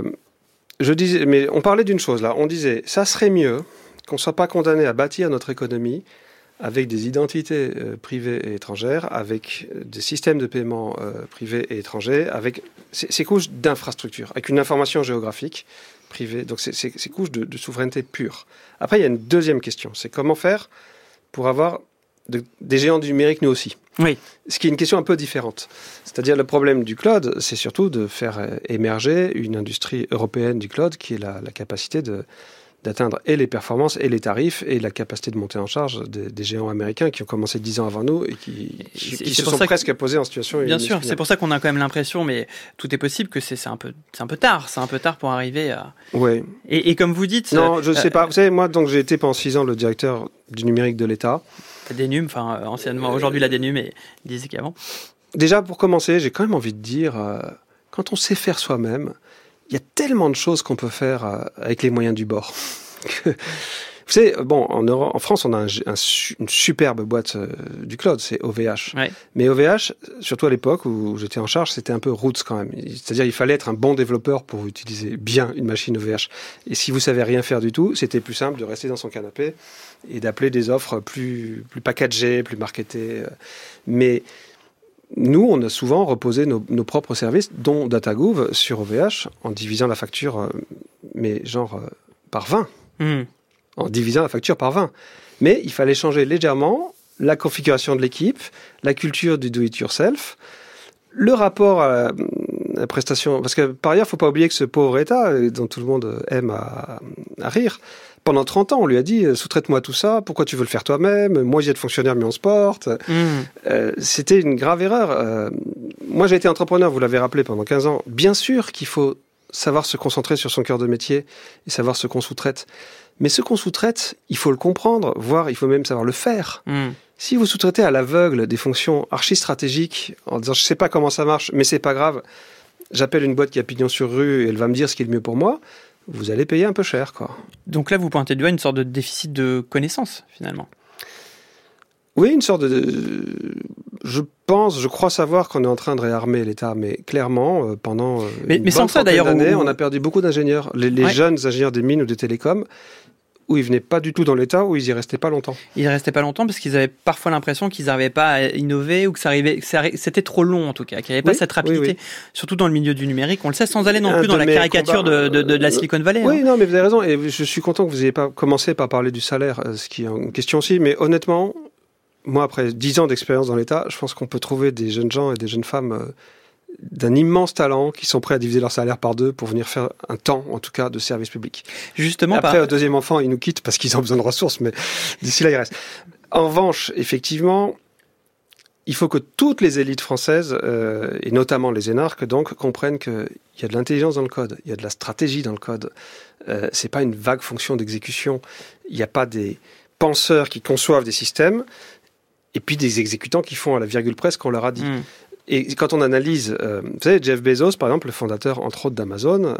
Mais on parlait d'une chose là. On disait, ça serait mieux qu'on ne soit pas condamné à bâtir notre économie avec des identités privées et étrangères, avec des systèmes de paiement privés et étrangers, avec ces couches d'infrastructure, avec une information géographique privée. Donc ces couches de souveraineté pure. Après, il y a une deuxième question. C'est comment faire pour avoir des géants du numérique nous aussi. Oui. Ce qui est une question un peu différente. C'est-à-dire le problème du cloud, c'est surtout de faire émerger une industrie européenne du cloud qui est la capacité d'atteindre et les performances et les tarifs et la capacité de monter en charge des géants américains qui ont commencé 10 ans avant nous et qui se sont presque posés en situation... Bien sûr, c'est pour ça qu'on a quand même l'impression, mais tout est possible, que c'est un peu tard. C'est un peu tard pour arriver à... Oui. Et comme vous dites... Non, je ne sais pas. Vous savez, moi, donc, j'ai été pendant 6 ans le directeur du numérique de l'État. La DNUM, enfin anciennement, aujourd'hui la DNUM, mais il disait qu'avant. Déjà, pour commencer, j'ai quand même envie de dire, quand on sait faire soi-même, il y a tellement de choses qu'on peut faire avec les moyens du bord. Vous savez, bon, en France, on a une superbe boîte du cloud, c'est OVH. Ouais. Mais OVH, surtout à l'époque où j'étais en charge, c'était un peu roots quand même. C'est-à-dire, il fallait être un bon développeur pour utiliser bien une machine OVH. Et si vous savez rien faire du tout, c'était plus simple de rester dans son canapé et d'appeler des offres plus packagées, plus marketées. Mais nous, on a souvent reposé nos propres services, dont DataGouv, sur OVH, en divisant la facture, par 20. En divisant la facture par 20. Mais il fallait changer légèrement la configuration de l'équipe, la culture du do-it-yourself, le rapport à la prestation. Parce que par ailleurs, il ne faut pas oublier que ce pauvre État, dont tout le monde aime à rire, pendant 30 ans, on lui a dit « sous-traite-moi tout ça, pourquoi tu veux le faire toi-même ? Moi, j'ai de fonctionnaire, mais on se porte. » C'était une grave erreur. Moi, j'ai été entrepreneur, vous l'avez rappelé, pendant 15 ans. Bien sûr qu'il faut savoir se concentrer sur son cœur de métier et savoir ce qu'on sous-traite. Mais ce qu'on sous-traite, il faut le comprendre, voire il faut même savoir le faire. Si vous sous-traitez à l'aveugle des fonctions archi-stratégiques en disant « je sais pas comment ça marche, mais c'est pas grave, j'appelle une boîte qui a pignon sur rue et elle va me dire ce qui est le mieux pour moi », vous allez payer un peu cher, quoi. Donc là, vous pointez du doigt une sorte de déficit de connaissances, finalement. Oui, une sorte de... Je crois savoir qu'on est en train de réarmer l'État, mais clairement, pendant une bonne trentaine d'années, on a perdu beaucoup d'ingénieurs. Les jeunes ingénieurs des mines ou des télécoms, où ils venaient pas du tout dans l'État, où ils y restaient pas longtemps. Ils restaient pas longtemps parce qu'ils avaient parfois l'impression qu'ils n'arrivaient pas à innover ou que c'était trop long en tout cas, qu'il n'y avait pas cette rapidité, surtout dans le milieu du numérique. On le sait sans aller non plus dans la caricature de la Silicon Valley. Oui, non, mais vous avez raison. Et je suis content que vous n'ayez pas commencé par parler du salaire, ce qui est une question aussi. Mais honnêtement, moi, après 10 ans d'expérience dans l'État, je pense qu'on peut trouver des jeunes gens et des jeunes femmes d'un immense talent qui sont prêts à diviser leur salaire par 2 pour venir faire un temps, en tout cas, de service public. Justement, après, au deuxième enfant, ils nous quittent parce qu'ils ont besoin de ressources, mais d'ici là, ils restent. En revanche, effectivement, il faut que toutes les élites françaises, et notamment les énarques, donc, comprennent qu'il y a de l'intelligence dans le code, il y a de la stratégie dans le code. C'est pas une vague fonction d'exécution. Il n'y a pas des penseurs qui conçoivent des systèmes et puis des exécutants qui font à la virgule près ce qu'on leur a dit. Et quand on analyse, vous savez, Jeff Bezos, par exemple, le fondateur, entre autres, d'Amazon,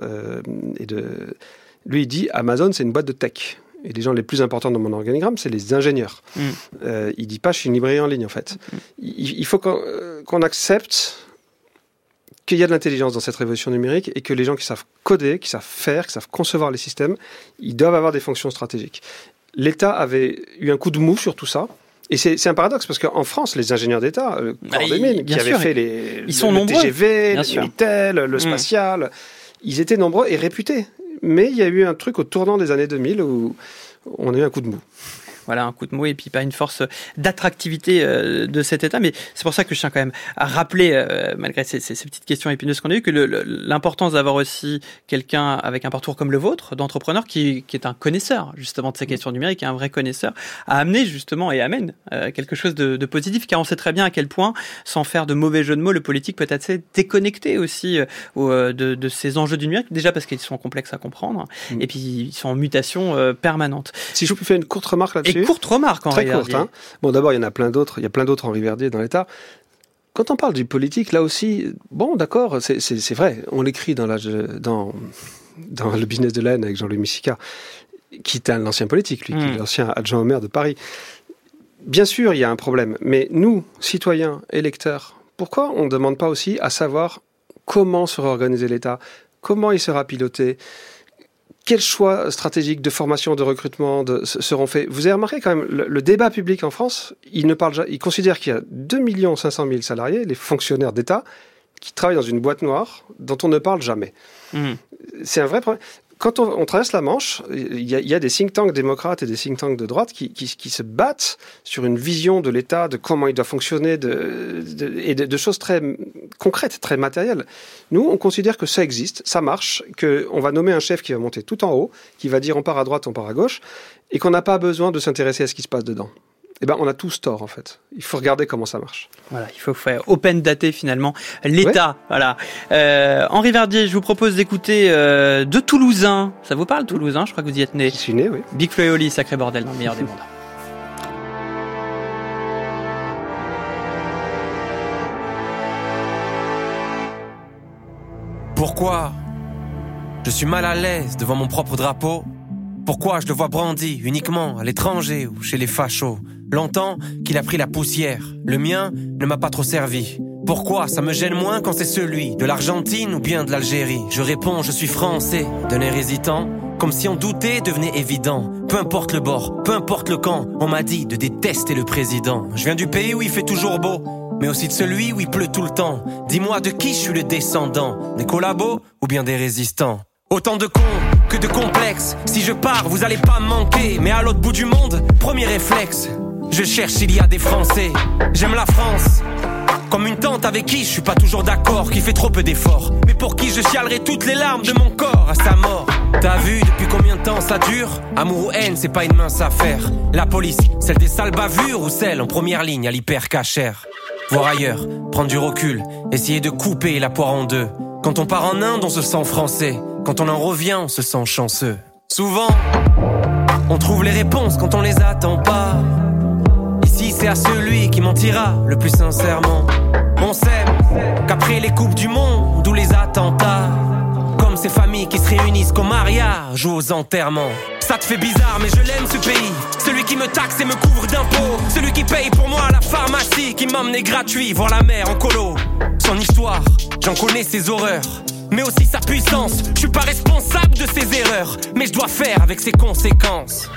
lui, il dit, Amazon, c'est une boîte de tech. Et les gens les plus importants dans mon organigramme, c'est les ingénieurs. Il dit pas, je suis une librairie en ligne, en fait. Il faut qu'on accepte qu'il y a de l'intelligence dans cette révolution numérique et que les gens qui savent coder, qui savent faire, qui savent concevoir les systèmes, ils doivent avoir des fonctions stratégiques. L'État avait eu un coup de mou sur tout ça. Et c'est un paradoxe parce qu'en France, les ingénieurs d'État, le corps des mines, qui avaient fait le TGV, le Minitel, le spatial, ils étaient nombreux et réputés. Mais il y a eu un truc au tournant des années 2000 où on a eu un coup de mou. Voilà, un coup de mou et puis pas une force d'attractivité de cet État. Mais c'est pour ça que je tiens quand même à rappeler, malgré ces petites questions épineuses qu'on a eues, que l'importance d'avoir aussi quelqu'un avec un parcours comme le vôtre, d'entrepreneur, qui est un connaisseur justement de ces questions numériques, un vrai connaisseur, a amené justement et amène quelque chose de positif, car on sait très bien à quel point, sans faire de mauvais jeu de mots, le politique peut être assez déconnecté aussi de ces enjeux du numérique, déjà parce qu'ils sont complexes à comprendre, et puis ils sont en mutation permanente. Si je peux faire une courte remarque là-dessus. Et courte remarque, Henri Verdier. Très courte. Bon, d'abord, il y en a plein d'autres. Il y a plein d'autres Henri Verdier dans l'État. Quand on parle du politique, là aussi, bon, d'accord, c'est vrai. On l'écrit dans le business de la haine avec Jean-Louis Mussica, qui est un ancien politique, lui, qui est l'ancien adjoint au maire de Paris. Bien sûr, il y a un problème. Mais nous, citoyens, électeurs, pourquoi on ne demande pas aussi à savoir comment sera organisé l'État, comment il sera piloté, quels choix stratégiques de formation, de recrutement seront faits? Vous avez remarqué quand même, le débat public en France, il considère qu'il y a 2 500 000 salariés, les fonctionnaires d'État, qui travaillent dans une boîte noire dont on ne parle jamais. C'est un vrai problème. Quand on traverse la Manche, il y a des think tanks démocrates et des think tanks de droite qui se battent sur une vision de l'État, de comment il doit fonctionner, et de choses très concrètes, très matérielles. Nous, on considère que ça existe, ça marche, qu'on va nommer un chef qui va monter tout en haut, qui va dire on part à droite, on part à gauche, et qu'on n'a pas besoin de s'intéresser à ce qui se passe dedans. Eh ben, on a tous tort, en fait. Il faut regarder comment ça marche. Voilà, il faut faire open dater, finalement, l'État. Ouais. Voilà. Henri Verdier, je vous propose d'écouter deux Toulousains. Ça vous parle, Toulousain? Je crois que vous y êtes né. Je suis né, oui. Big Flo et Oli, sacré bordel, dans le meilleur des mondes. Pourquoi je suis mal à l'aise devant mon propre drapeau? Pourquoi je le vois brandi uniquement à l'étranger ou chez les fachos? Longtemps qu'il a pris la poussière, le mien ne m'a pas trop servi. Pourquoi ça me gêne moins quand c'est celui de l'Argentine ou bien de l'Algérie? Je réponds, je suis français, d'un air hésitant, comme si en douter devenait évident. Peu importe le bord, peu importe le camp, on m'a dit de détester le président. Je viens du pays où il fait toujours beau, mais aussi de celui où il pleut tout le temps. Dis-moi de qui je suis le descendant, des collabos ou bien des résistants? Autant de cons que de complexes. Si je pars, vous allez pas me manquer. Mais à l'autre bout du monde, premier réflexe, je cherche s'il y a des Français. J'aime la France, comme une tante avec qui je suis pas toujours d'accord, qui fait trop peu d'efforts, mais pour qui je chialerai toutes les larmes de mon corps à sa mort. T'as vu depuis combien de temps ça dure? Amour ou haine, c'est pas une mince affaire. La police, celle des sales bavures ou celle en première ligne à l'hyper cachère? Voir ailleurs, prendre du recul, essayer de couper la poire en deux. Quand on part en Inde, on se sent français. Quand on en revient, on se sent chanceux. Souvent, on trouve les réponses quand on les attend pas. Ici, c'est à celui qui mentira le plus sincèrement. On sait qu'après les coupes du monde ou les attentats, comme ces familles qui se réunissent qu'au mariage ou aux enterrements. Ça te fait bizarre mais je l'aime ce pays. Celui qui me taxe et me couvre d'impôts. Celui qui paye pour moi à la pharmacie. Qui m'emmenait gratuit voir la mer en colo. Son histoire, j'en connais ses horreurs, mais aussi sa puissance. Je suis pas responsable de ses erreurs, mais je dois faire avec ses conséquences.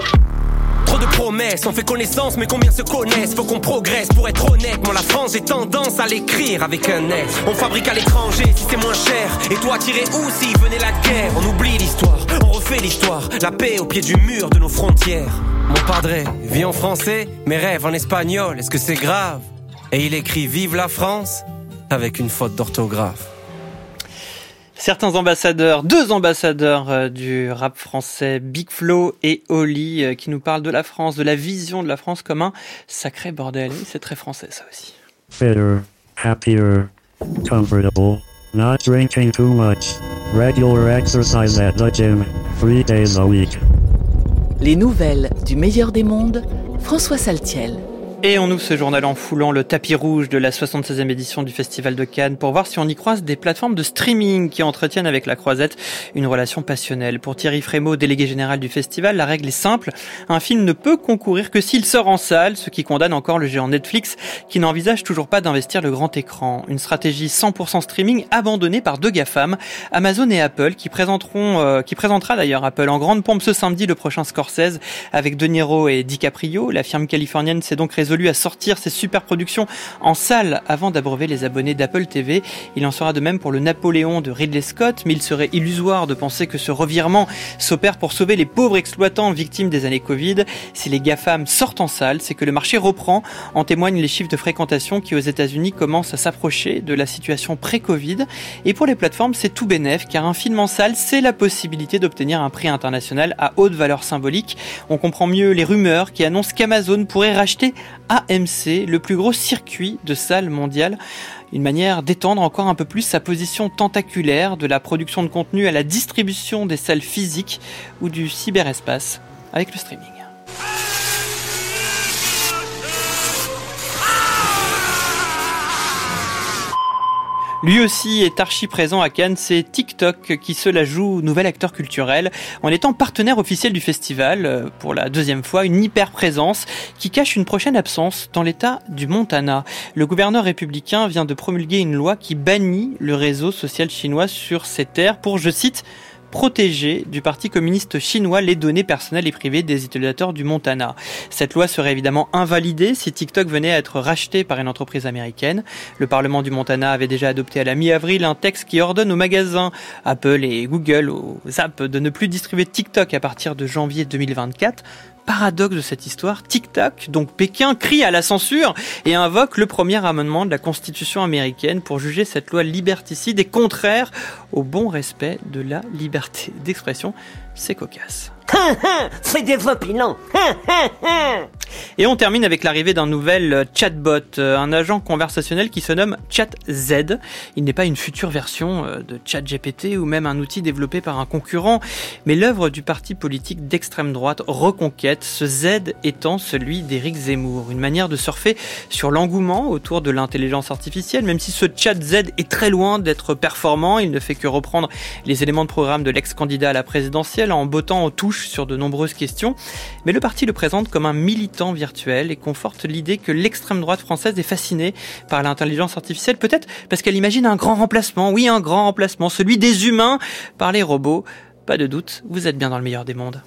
Trop de promesses, on fait connaissance, mais combien se connaissent? Faut qu'on progresse pour être honnête. Moi la France, j'ai tendance à l'écrire avec un S. On fabrique à l'étranger si c'est moins cher. Et toi tirer où s'il venait la guerre? On oublie l'histoire, on refait l'histoire. La paix au pied du mur de nos frontières. Mon padré vit en français, mes rêves en espagnol. Est-ce que c'est grave? Et il écrit Vive la France avec une faute d'orthographe. Certains ambassadeurs, 2 ambassadeurs du rap français, Big Flo et Oli, qui nous parlent de la France, de la vision de la France comme un sacré bordel. Oui, c'est très français ça aussi. Fitter, happier, comfortable, not drinking too much, regular exercise at the gym, 3 days a week. Les nouvelles du meilleur des mondes, François Saltiel. Et on ouvre ce journal en foulant le tapis rouge de la 76e édition du Festival de Cannes pour voir si on y croise des plateformes de streaming qui entretiennent avec la Croisette une relation passionnelle. Pour Thierry Frémaux, délégué général du festival, la règle est simple. Un film ne peut concourir que s'il sort en salle, ce qui condamne encore le géant Netflix qui n'envisage toujours pas d'investir le grand écran. Une stratégie 100% streaming abandonnée par 2 GAFAM, Amazon et Apple, qui présentera d'ailleurs Apple en grande pompe ce samedi le prochain Scorsese avec De Niro et DiCaprio. La firme californienne s'est donc résolue à sortir ses super productions en salle avant d'abreuver les abonnés d'Apple TV. Il en sera de même pour le Napoléon de Ridley Scott, mais il serait illusoire de penser que ce revirement s'opère pour sauver les pauvres exploitants victimes des années Covid. Si les GAFAM sortent en salle, c'est que le marché reprend. En témoignent les chiffres de fréquentation qui aux États-Unis commencent à s'approcher de la situation pré-Covid. Et pour les plateformes, c'est tout bénef, car un film en salle, c'est la possibilité d'obtenir un prix international à haute valeur symbolique. On comprend mieux les rumeurs qui annoncent qu'Amazon pourrait racheter AMC, le plus gros circuit de salles mondiales. Une manière d'étendre encore un peu plus sa position tentaculaire de la production de contenu à la distribution des salles physiques ou du cyberespace avec le streaming. Lui aussi est archi présent à Cannes, c'est TikTok qui se la joue nouvel acteur culturel en étant partenaire officiel du festival pour la 2e fois, une hyper présence qui cache une prochaine absence dans l'état du Montana. Le gouverneur républicain vient de promulguer une loi qui bannit le réseau social chinois sur ses terres pour, je cite, protéger du Parti communiste chinois les données personnelles et privées des utilisateurs du Montana. Cette loi serait évidemment invalidée si TikTok venait à être racheté par une entreprise américaine. Le Parlement du Montana avait déjà adopté à la mi-avril un texte qui ordonne aux magasins Apple et Google, aux apps, de ne plus distribuer TikTok à partir de janvier 2024. Paradoxe de cette histoire, TikTok, donc Pékin, crie à la censure et invoque le premier amendement de la Constitution américaine pour juger cette loi liberticide et contraire au bon respect de la liberté d'expression. C'est cocasse. C'est des opinions. Et on termine avec l'arrivée d'un nouvel chatbot, un agent conversationnel qui se nomme ChatZ. Il n'est pas une future version de ChatGPT ou même un outil développé par un concurrent, mais l'œuvre du parti politique d'extrême droite Reconquête, ce Z étant celui d'Éric Zemmour. Une manière de surfer sur l'engouement autour de l'intelligence artificielle, même si ce ChatZ est très loin d'être performant, il ne fait que reprendre les éléments de programme de l'ex-candidat à la présidentielle en bottant aux touches sur de nombreuses questions, mais le parti le présente comme un militant virtuel et conforte l'idée que l'extrême droite française est fascinée par l'intelligence artificielle, peut-être parce qu'elle imagine un grand remplacement, oui un grand remplacement, celui des humains par les robots. Pas de doute, vous êtes bien dans le meilleur des mondes.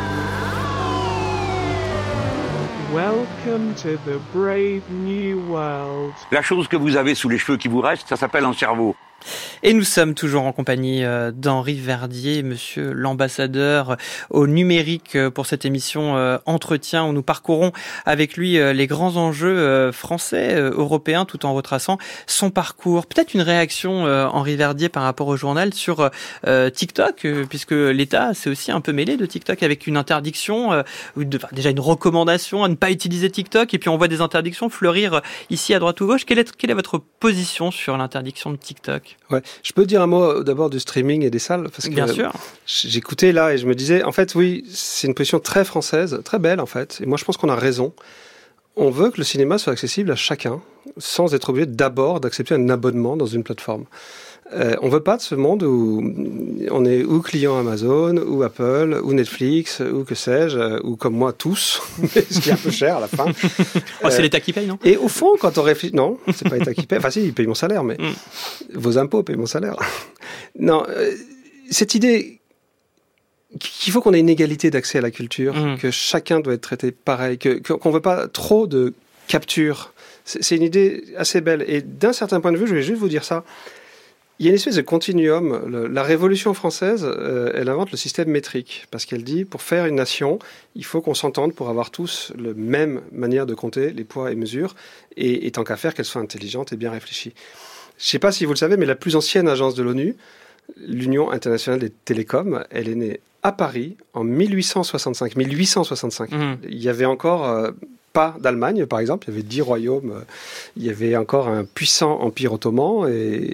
Welcome to the brave new world. La chose que vous avez sous les cheveux qui vous reste, ça s'appelle un cerveau. Et nous sommes toujours en compagnie d'Henri Verdier, monsieur l'ambassadeur au numérique pour cette émission Entretien où nous parcourons avec lui les grands enjeux français, européens, tout en retraçant son parcours. Peut-être une réaction, Henri Verdier, par rapport au journal sur TikTok, puisque l'État s'est aussi un peu mêlé de TikTok avec une interdiction, déjà une recommandation à ne pas utiliser TikTok, et puis on voit des interdictions fleurir ici à droite ou gauche. Quelle est votre position sur l'interdiction de TikTok ? Ouais, je peux dire un mot d'abord du streaming et des salles parce que Bien sûr. J'écoutais là et je me disais, en fait, oui, c'est une position très française, très belle en fait. Et moi, je pense qu'on a raison. On veut que le cinéma soit accessible à chacun, sans être obligé d'abord d'accepter un abonnement dans une plateforme. On veut pas de ce monde où on est ou client Amazon, ou Apple, ou Netflix, ou que sais-je, ou comme moi tous, ce qui est un peu cher à la fin. C'est l'État qui paye, non? Et au fond, quand on réfléchit, non, c'est pas l'État qui paye. Enfin si, il paye mon salaire, mais vos impôts payent mon salaire. Non, cette idée qu'il faut qu'on ait une égalité d'accès à la culture, que chacun doit être traité pareil, qu'on veut pas trop de capture. C'est une idée assez belle. Et d'un certain point de vue, je vais juste vous dire ça. Il y a une espèce de continuum. La Révolution française, elle invente le système métrique, parce qu'elle dit, pour faire une nation, il faut qu'on s'entende pour avoir tous la même manière de compter les poids et mesures, et tant qu'à faire, qu'elle soit intelligente et bien réfléchie. Je ne sais pas si vous le savez, mais la plus ancienne agence de l'ONU, l'Union internationale des télécoms, elle est née à Paris en 1865. Il y avait encore pas d'Allemagne, par exemple. Il y avait 10 royaumes. Il y avait encore un puissant empire ottoman.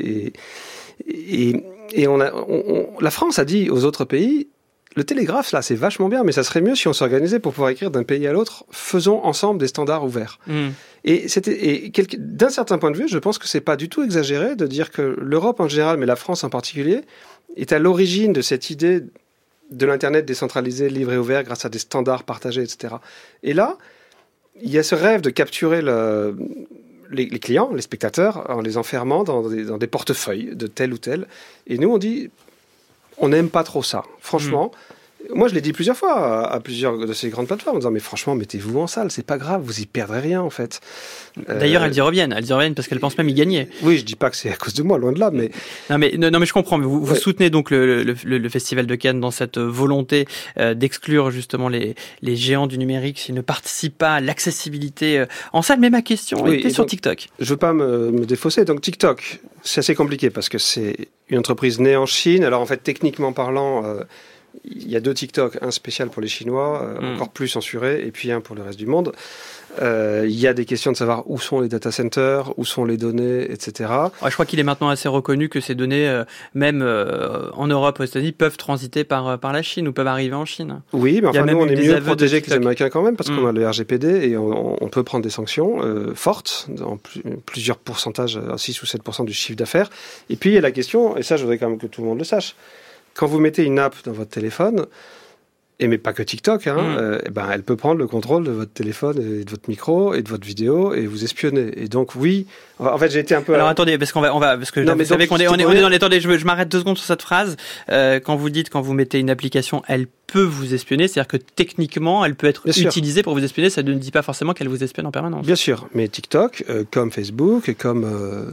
La France a dit aux autres pays, le télégraphe, là, c'est vachement bien, mais ça serait mieux si on s'organisait pour pouvoir écrire d'un pays à l'autre. Faisons ensemble des standards ouverts. Et d'un certain point de vue, je pense que c'est pas du tout exagéré de dire que l'Europe en général, mais la France en particulier, est à l'origine de cette idée de l'Internet décentralisé, libre et ouvert, grâce à des standards partagés, etc. Et là, il y a ce rêve de capturer les clients, les spectateurs, en les enfermant dans des portefeuilles de tel ou tel. Et nous, on dit, on n'aime pas trop ça. Franchement, moi, je l'ai dit plusieurs fois à plusieurs de ces grandes plateformes, en disant, mais franchement, mettez-vous en salle, c'est pas grave, vous y perdrez rien, en fait. D'ailleurs, elles y reviennent parce qu'elles pensent même y gagner. Oui, je dis pas que c'est à cause de moi, loin de là, mais... Non, mais je comprends. Mais vous soutenez donc le Festival de Cannes dans cette volonté d'exclure justement les géants du numérique s'ils ne participent pas à l'accessibilité en salle. Mais ma question était sur TikTok. Je veux pas me défausser. Donc TikTok, c'est assez compliqué parce que c'est une entreprise née en Chine. Alors en fait, techniquement parlant... il y a 2 TikTok, un spécial pour les Chinois, encore plus censuré, et puis un pour le reste du monde. Il y a des questions de savoir où sont les data centers, où sont les données, etc. Ouais, je crois qu'il est maintenant assez reconnu que ces données, même en Europe, aux États-Unis, peuvent transiter par la Chine ou peuvent arriver en Chine. Oui, mais enfin nous, on est mieux protégés que les Américains quand même, parce qu'on a le RGPD et on peut prendre des sanctions fortes, dans plusieurs pourcentages, 6 ou 7% du chiffre d'affaires. Et puis il y a la question, et ça je voudrais quand même que tout le monde le sache, quand vous mettez une app dans votre téléphone, et mais pas que TikTok, elle peut prendre le contrôle de votre téléphone et de votre micro et de votre vidéo et vous espionner. Et donc oui, en fait j'ai été un peu... Alors attendez, parce qu'on va parce que non, vous savez qu'on est dans les... Attendez, je m'arrête 2 secondes sur cette phrase. Quand vous dites, quand vous mettez une application, elle peut vous espionner, c'est-à-dire que techniquement, elle peut être utilisée pour vous espionner, ça ne dit pas forcément qu'elle vous espionne en permanence. Bien sûr, mais TikTok, comme Facebook, comme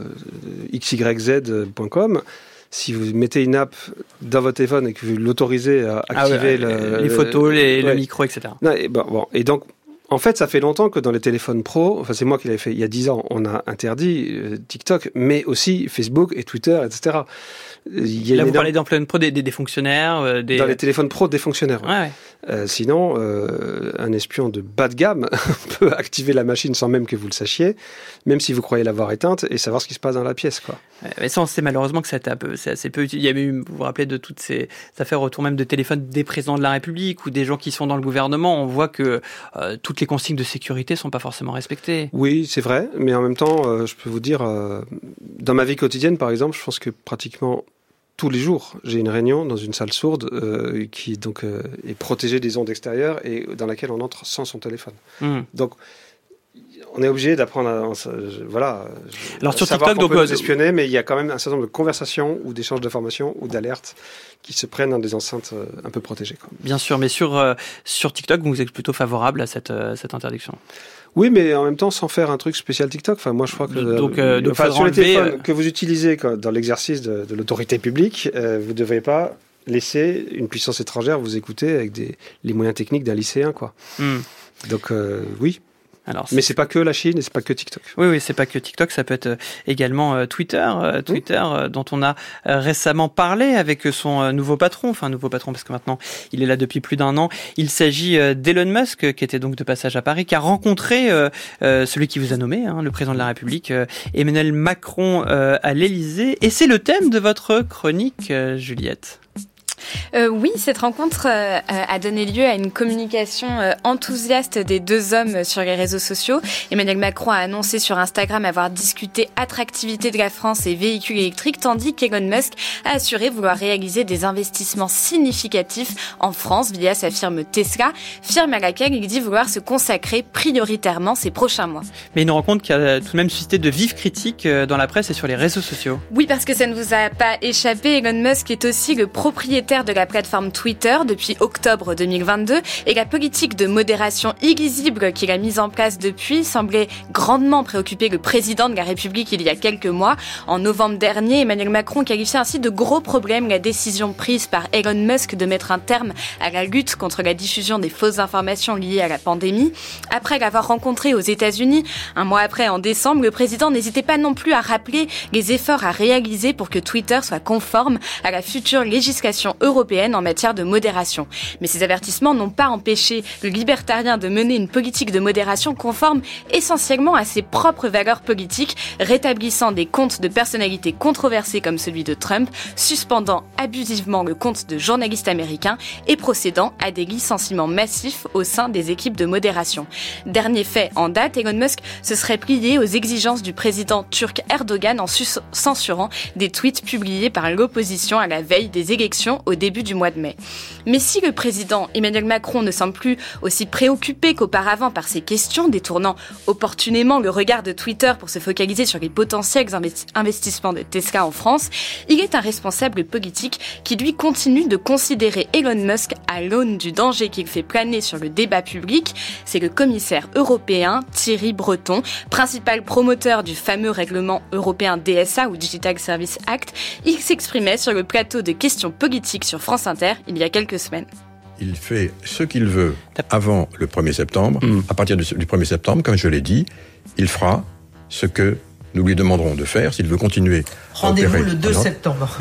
xyz.com, si vous mettez une app dans votre téléphone et que vous l'autorisez à activer les photos, le micro, etc. Non, et donc, en fait, ça fait longtemps que dans les téléphones pro, enfin c'est moi qui l'avais fait il y a 10 ans, on a interdit TikTok, mais aussi Facebook et Twitter, etc. Là, vous parlez d'emplois pro des fonctionnaires Dans les téléphones pro, des fonctionnaires. Ouais. Sinon, un espion de bas de gamme peut activer la machine sans même que vous le sachiez, même si vous croyez l'avoir éteinte, et savoir ce qui se passe dans la pièce, quoi. Mais ça, on sait malheureusement que c'est assez peu utile. Il y avait eu, vous vous rappelez de toutes ces affaires autour même de téléphones des présidents de la République ou des gens qui sont dans le gouvernement. On voit que toutes les consignes de sécurité sont pas forcément respectées. Oui, c'est vrai, mais en même temps, je peux vous dire, dans ma vie quotidienne, par exemple, je pense que pratiquement tous les jours, j'ai une réunion dans une salle sourde qui donc est protégée des ondes extérieures et dans laquelle on entre sans son téléphone. Donc, on est obligé d'apprendre à Alors sur savoir TikTok, qu'on peut nous espionner, mais il y a quand même un certain nombre de conversations ou d'échanges d'informations ou d'alertes qui se prennent dans des enceintes un peu protégées, quoi. Bien sûr, mais sur TikTok, vous êtes plutôt favorable à cette interdiction. Oui, mais en même temps, sans faire un truc spécial TikTok. Enfin, moi, je crois que sur les téléphones que vous utilisez dans l'exercice de l'autorité publique, vous ne devriez pas laisser une puissance étrangère vous écouter avec les moyens techniques d'un lycéen, quoi. Donc, oui. Alors, mais c'est pas que la Chine et c'est pas que TikTok. Oui, c'est pas que TikTok, ça peut être également Twitter, dont on a récemment parlé avec son nouveau patron parce que maintenant il est là depuis plus d'1 an. Il s'agit d'Elon Musk, qui était donc de passage à Paris, qui a rencontré celui qui vous a nommé, le président de la République, Emmanuel Macron, à l'Élysée. Et c'est le thème de votre chronique, Juliette. Oui, cette rencontre a donné lieu à une communication enthousiaste des deux hommes sur les réseaux sociaux. Emmanuel Macron a annoncé sur Instagram avoir discuté attractivité de la France et véhicules électriques, tandis qu'Elon Musk a assuré vouloir réaliser des investissements significatifs en France via sa firme Tesla, firme à laquelle il dit vouloir se consacrer prioritairement ces prochains mois. Mais une rencontre qui a tout de même suscité de vives critiques dans la presse et sur les réseaux sociaux. Oui, parce que ça ne vous a pas échappé, Elon Musk est aussi le propriétaire de la plateforme Twitter depuis octobre 2022 et la politique de modération illisible qu'il a mise en place depuis semblait grandement préoccuper le président de la République il y a quelques mois. En novembre dernier, Emmanuel Macron qualifiait ainsi de gros problème la décision prise par Elon Musk de mettre un terme à la lutte contre la diffusion des fausses informations liées à la pandémie. Après l'avoir rencontré aux États-Unis, un mois après, en décembre, le président n'hésitait pas non plus à rappeler les efforts à réaliser pour que Twitter soit conforme à la future législation européenne en matière de modération. Mais ces avertissements n'ont pas empêché le libertarien de mener une politique de modération conforme essentiellement à ses propres valeurs politiques, rétablissant des comptes de personnalités controversées comme celui de Trump, suspendant abusivement le compte de journalistes américains et procédant à des licenciements massifs au sein des équipes de modération. Dernier fait en date, Elon Musk se serait plié aux exigences du président turc Erdogan en censurant des tweets publiés par l'opposition à la veille des élections au début du mois de mai. Mais si le président Emmanuel Macron ne semble plus aussi préoccupé qu'auparavant par ces questions, détournant opportunément le regard de Twitter pour se focaliser sur les potentiels investissements de Tesla en France, il est un responsable politique qui lui continue de considérer Elon Musk à l'aune du danger qu'il fait planer sur le débat public. C'est le commissaire européen Thierry Breton, principal promoteur du fameux règlement européen DSA ou Digital Services Act. Il s'exprimait sur le plateau de questions politiques sur France Inter il y a quelques semaines. Il fait ce qu'il veut avant le 1er septembre. À partir du 1er septembre, comme je l'ai dit, il fera ce que nous lui demanderons de faire s'il veut continuer. Rendez-vous le 2 septembre.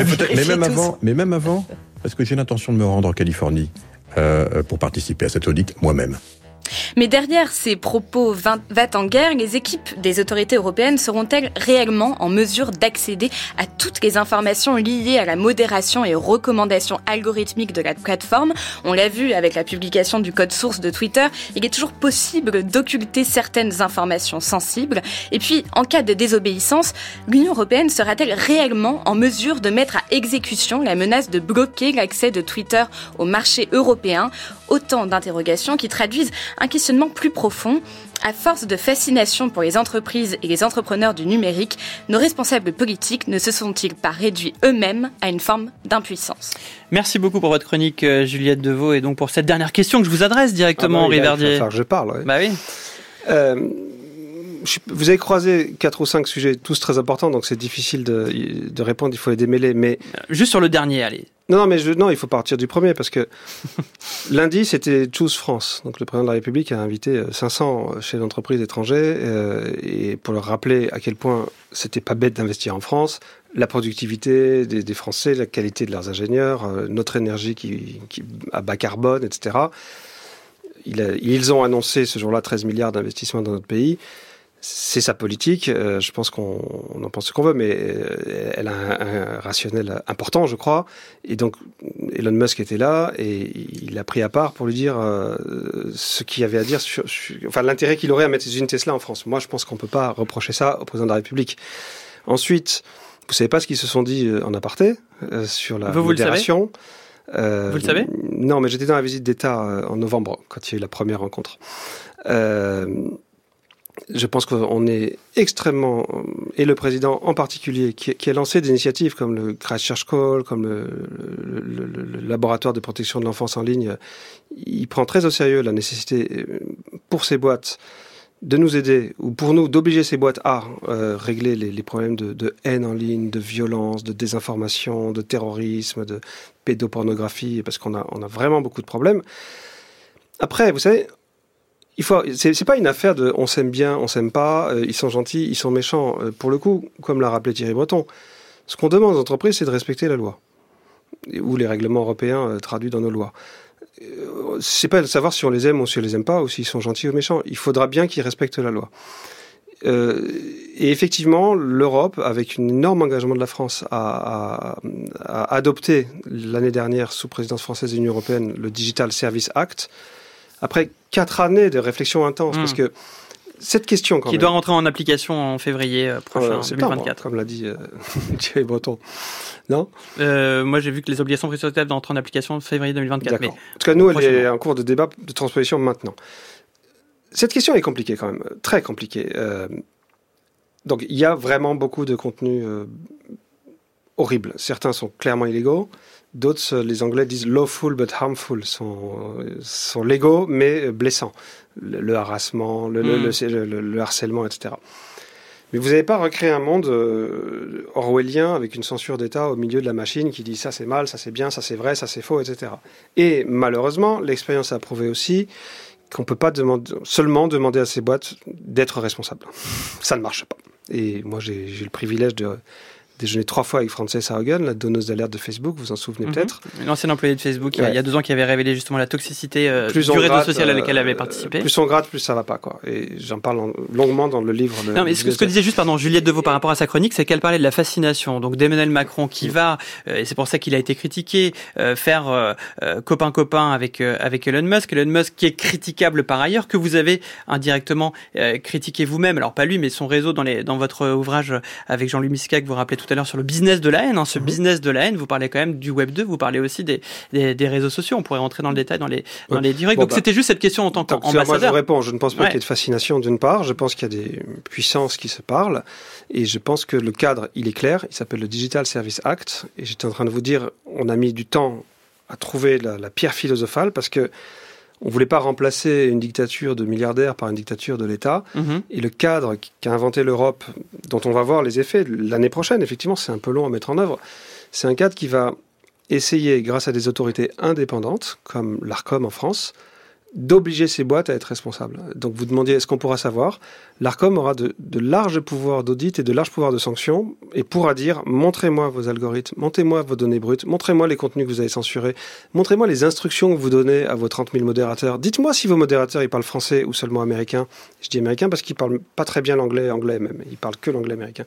Mais même avant, parce que j'ai l'intention de me rendre en Californie pour participer à cet audit moi-même. Mais derrière ces propos va-t-en-guerre, les équipes des autorités européennes seront-elles réellement en mesure d'accéder à toutes les informations liées à la modération et aux recommandations algorithmiques de la plateforme ? On l'a vu avec la publication du code source de Twitter, il est toujours possible d'occulter certaines informations sensibles. Et puis, en cas de désobéissance, l'Union européenne sera-t-elle réellement en mesure de mettre à exécution la menace de bloquer l'accès de Twitter au marché européen ? Autant d'interrogations qui traduisent un questionnement plus profond. À force de fascination pour les entreprises et les entrepreneurs du numérique, nos responsables politiques ne se sont-ils pas réduits eux-mêmes à une forme d'impuissance ? Merci beaucoup pour votre chronique, Juliette Deveau, et donc pour cette dernière question que je vous adresse directement, Henri Verdier. Il va falloir que je parle. Ouais. Bah oui. Vous avez croisé 4 ou 5 sujets, tous très importants, donc c'est difficile de répondre, il faut les démêler. Mais juste sur le dernier, allez. Non, il faut partir du premier, parce que lundi, c'était Choose France. Donc le président de la République a invité 500 chefs d'entreprise étrangers, et pour leur rappeler à quel point c'était pas bête d'investir en France, la productivité des Français, la qualité de leurs ingénieurs, notre énergie qui à bas carbone, etc. Ils ont annoncé ce jour-là 13 milliards d'investissements dans notre pays. C'est sa politique, je pense qu'on en pense ce qu'on veut, mais elle a un rationnel important, je crois. Et donc, Elon Musk était là et il a pris à part pour lui dire ce qu'il y avait à dire sur l'intérêt qu'il aurait à mettre une Tesla en France. Moi, je pense qu'on ne peut pas reprocher ça au président de la République. Ensuite, vous savez pas ce qu'ils se sont dit en aparté sur la modération. Vous le savez ? Non, mais j'étais dans la visite d'État en novembre, quand il y a eu la première rencontre. Je pense qu'on est extrêmement, et le président en particulier, qui a lancé des initiatives comme le Christchurch Call, comme le laboratoire de protection de l'enfance en ligne. Il prend très au sérieux la nécessité pour ces boîtes de nous aider, ou pour nous d'obliger ces boîtes à régler les problèmes de haine en ligne, de violence, de désinformation, de terrorisme, de pédopornographie, parce qu'on a vraiment beaucoup de problèmes. Après, vous savez, c'est pas une affaire de on s'aime bien, on s'aime pas, ils sont gentils, ils sont méchants. Pour le coup, comme l'a rappelé Thierry Breton, ce qu'on demande aux entreprises, c'est de respecter la loi ou les règlements européens traduits dans nos lois. C'est pas de savoir si on les aime ou si on les aime pas, ou s'ils sont gentils ou méchants. Il faudra bien qu'ils respectent la loi. Et effectivement, l'Europe, avec un énorme engagement de la France, a adopté l'année dernière, sous présidence française de l'Union européenne, le Digital Service Act, après 4 années de réflexion intense, parce que cette question, qui doit rentrer en application en février prochain, 2024. Comme l'a dit Thierry Breton. Non moi, j'ai vu que les obligations précitées doivent rentrer en application en février 2024. D'accord. En tout cas, nous, elle est en cours de débat de transposition maintenant. Cette question est compliquée quand même, très compliquée. Donc, il y a vraiment beaucoup de contenus horribles. Certains sont clairement illégaux. D'autres, les Anglais disent lawful but harmful, sont légaux mais blessants. Le harassement, le harcèlement, etc. Mais vous n'avez pas recréé un monde orwellien avec une censure d'État au milieu de la machine qui dit ça c'est mal, ça c'est bien, ça c'est vrai, ça c'est faux, etc. Et malheureusement, l'expérience a prouvé aussi qu'on ne peut pas seulement demander à ces boîtes d'être responsables. Ça ne marche pas. Et moi, j'ai le privilège de déjeuner 3 fois avec Frances Haugen, la donneuse d'alerte de Facebook, vous en souvenez peut-être. L'ancienne employée de Facebook, il y a 2 ans, qui avait révélé justement la toxicité du réseau social à laquelle elle avait participé. Plus on gratte, plus ça va pas, quoi. Et j'en parle longuement dans le livre. Non, mais ce que disait juste, Juliette Deveau par rapport à sa chronique, c'est qu'elle parlait de la fascination, donc d'Emmanuel Macron qui va, et c'est pour ça qu'il a été critiqué, faire copain-copain avec Elon Musk qui est critiquable par ailleurs, que vous avez indirectement critiqué vous-même, alors pas lui, mais son réseau dans votre ouvrage avec Jean-Louis Misca que vous rappelez tout à l'heure sur le business de la haine. Ce business de la haine, vous parlez quand même du Web 2, vous parlez aussi des réseaux sociaux. On pourrait rentrer dans le détail dans les directs. Donc c'était juste cette question en tant qu'ambassadeur. Moi je vous réponds, je ne pense pas qu'il y ait de fascination d'une part, je pense qu'il y a des puissances qui se parlent et je pense que le cadre, il est clair, il s'appelle le Digital Service Act et j'étais en train de vous dire, on a mis du temps à trouver la pierre philosophale parce que on ne voulait pas remplacer une dictature de milliardaires par une dictature de l'État. Et le cadre qu'a inventé l'Europe, dont on va voir les effets l'année prochaine, effectivement, c'est un peu long à mettre en œuvre, c'est un cadre qui va essayer, grâce à des autorités indépendantes, comme l'ARCOM en France, d'obliger ces boîtes à être responsables. Donc vous demandiez, est-ce qu'on pourra savoir ? L'ARCOM aura de larges pouvoirs d'audit et de larges pouvoirs de sanction et pourra dire, montrez-moi vos algorithmes, montrez-moi vos données brutes, montrez-moi les contenus que vous avez censurés, montrez-moi les instructions que vous donnez à vos 30 000 modérateurs. Dites-moi si vos modérateurs, ils parlent français ou seulement américain. Je dis américain parce qu'ils parlent pas très bien anglais même. Ils parlent que l'anglais américain.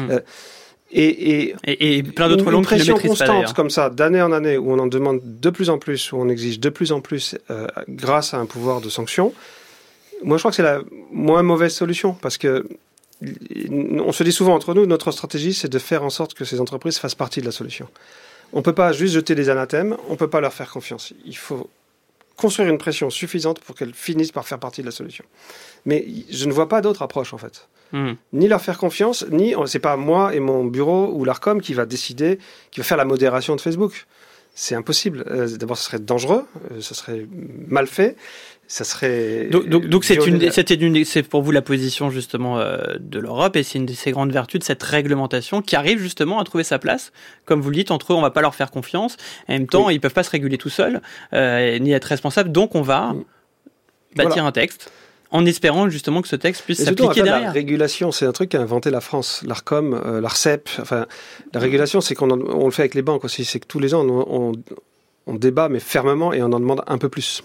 Et plein d'autres langues qui le maîtrisent pas, constante d'ailleurs. Comme ça, d'année en année, où on en demande de plus en plus, où on exige de plus en plus grâce à un pouvoir de sanction, moi je crois que c'est la moins mauvaise solution, parce que on se dit souvent entre nous, notre stratégie c'est de faire en sorte que ces entreprises fassent partie de la solution. On ne peut pas juste jeter des anathèmes, on ne peut pas leur faire confiance. Il faut construire une pression suffisante pour qu'elles finissent par faire partie de la solution. Mais je ne vois pas d'autre approche en fait. Ni leur faire confiance, ni c'est pas moi et mon bureau ou l'ARCOM qui va décider, qui va faire la modération de Facebook. C'est impossible. D'abord, ce serait dangereux, ce serait mal fait, ça serait. Donc c'est pour vous la position justement de l'Europe et c'est une de ses grandes vertus de cette réglementation qui arrive justement à trouver sa place. Comme vous le dites, entre eux, on va pas leur faire confiance. En même temps, ils peuvent pas se réguler tout seuls ni être responsables. Donc on va bâtir un texte. En espérant justement que ce texte puisse s'appliquer derrière. La régulation, c'est un truc qu'a inventé la France, l'ARCOM, l'ARCEP. Enfin, la régulation, c'est qu'on le fait avec les banques aussi. C'est que tous les ans, on débat, mais fermement, et on en demande un peu plus.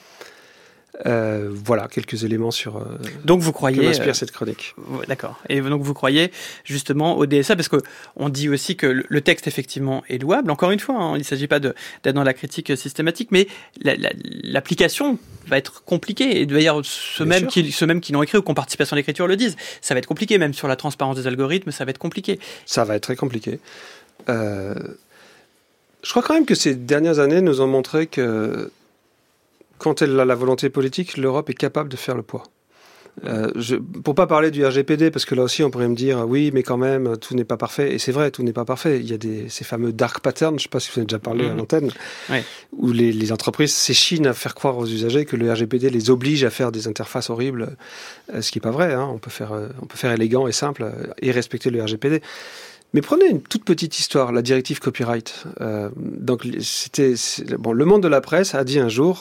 Voilà, quelques éléments sur donc vous croyez, que m'inspire cette chronique. D'accord. Et donc vous croyez justement au DSA, parce qu'on dit aussi que le texte effectivement est louable. Encore une fois, il ne s'agit pas d'être dans la critique systématique, mais l'application va être compliquée. Et d'ailleurs, ceux mêmes qui l'ont écrit ou qui ont participé à son écriture le disent. Ça va être compliqué, même sur la transparence des algorithmes, ça va être compliqué. Ça va être très compliqué. Je crois quand même que ces dernières années nous ont montré que quand elle a la volonté politique, l'Europe est capable de faire le poids. Pour pas parler du RGPD, parce que là aussi on pourrait me dire oui, mais quand même tout n'est pas parfait. Et c'est vrai, tout n'est pas parfait. Il y a ces fameux dark patterns, je ne sais pas si vous avez déjà parlé à l'antenne, où les entreprises s'échinent à faire croire aux usagers que le RGPD les oblige à faire des interfaces horribles, ce qui n'est pas vrai. On peut faire élégant et simple et respecter le RGPD. Mais prenez une toute petite histoire, la directive copyright. Donc le monde de la presse a dit un jour,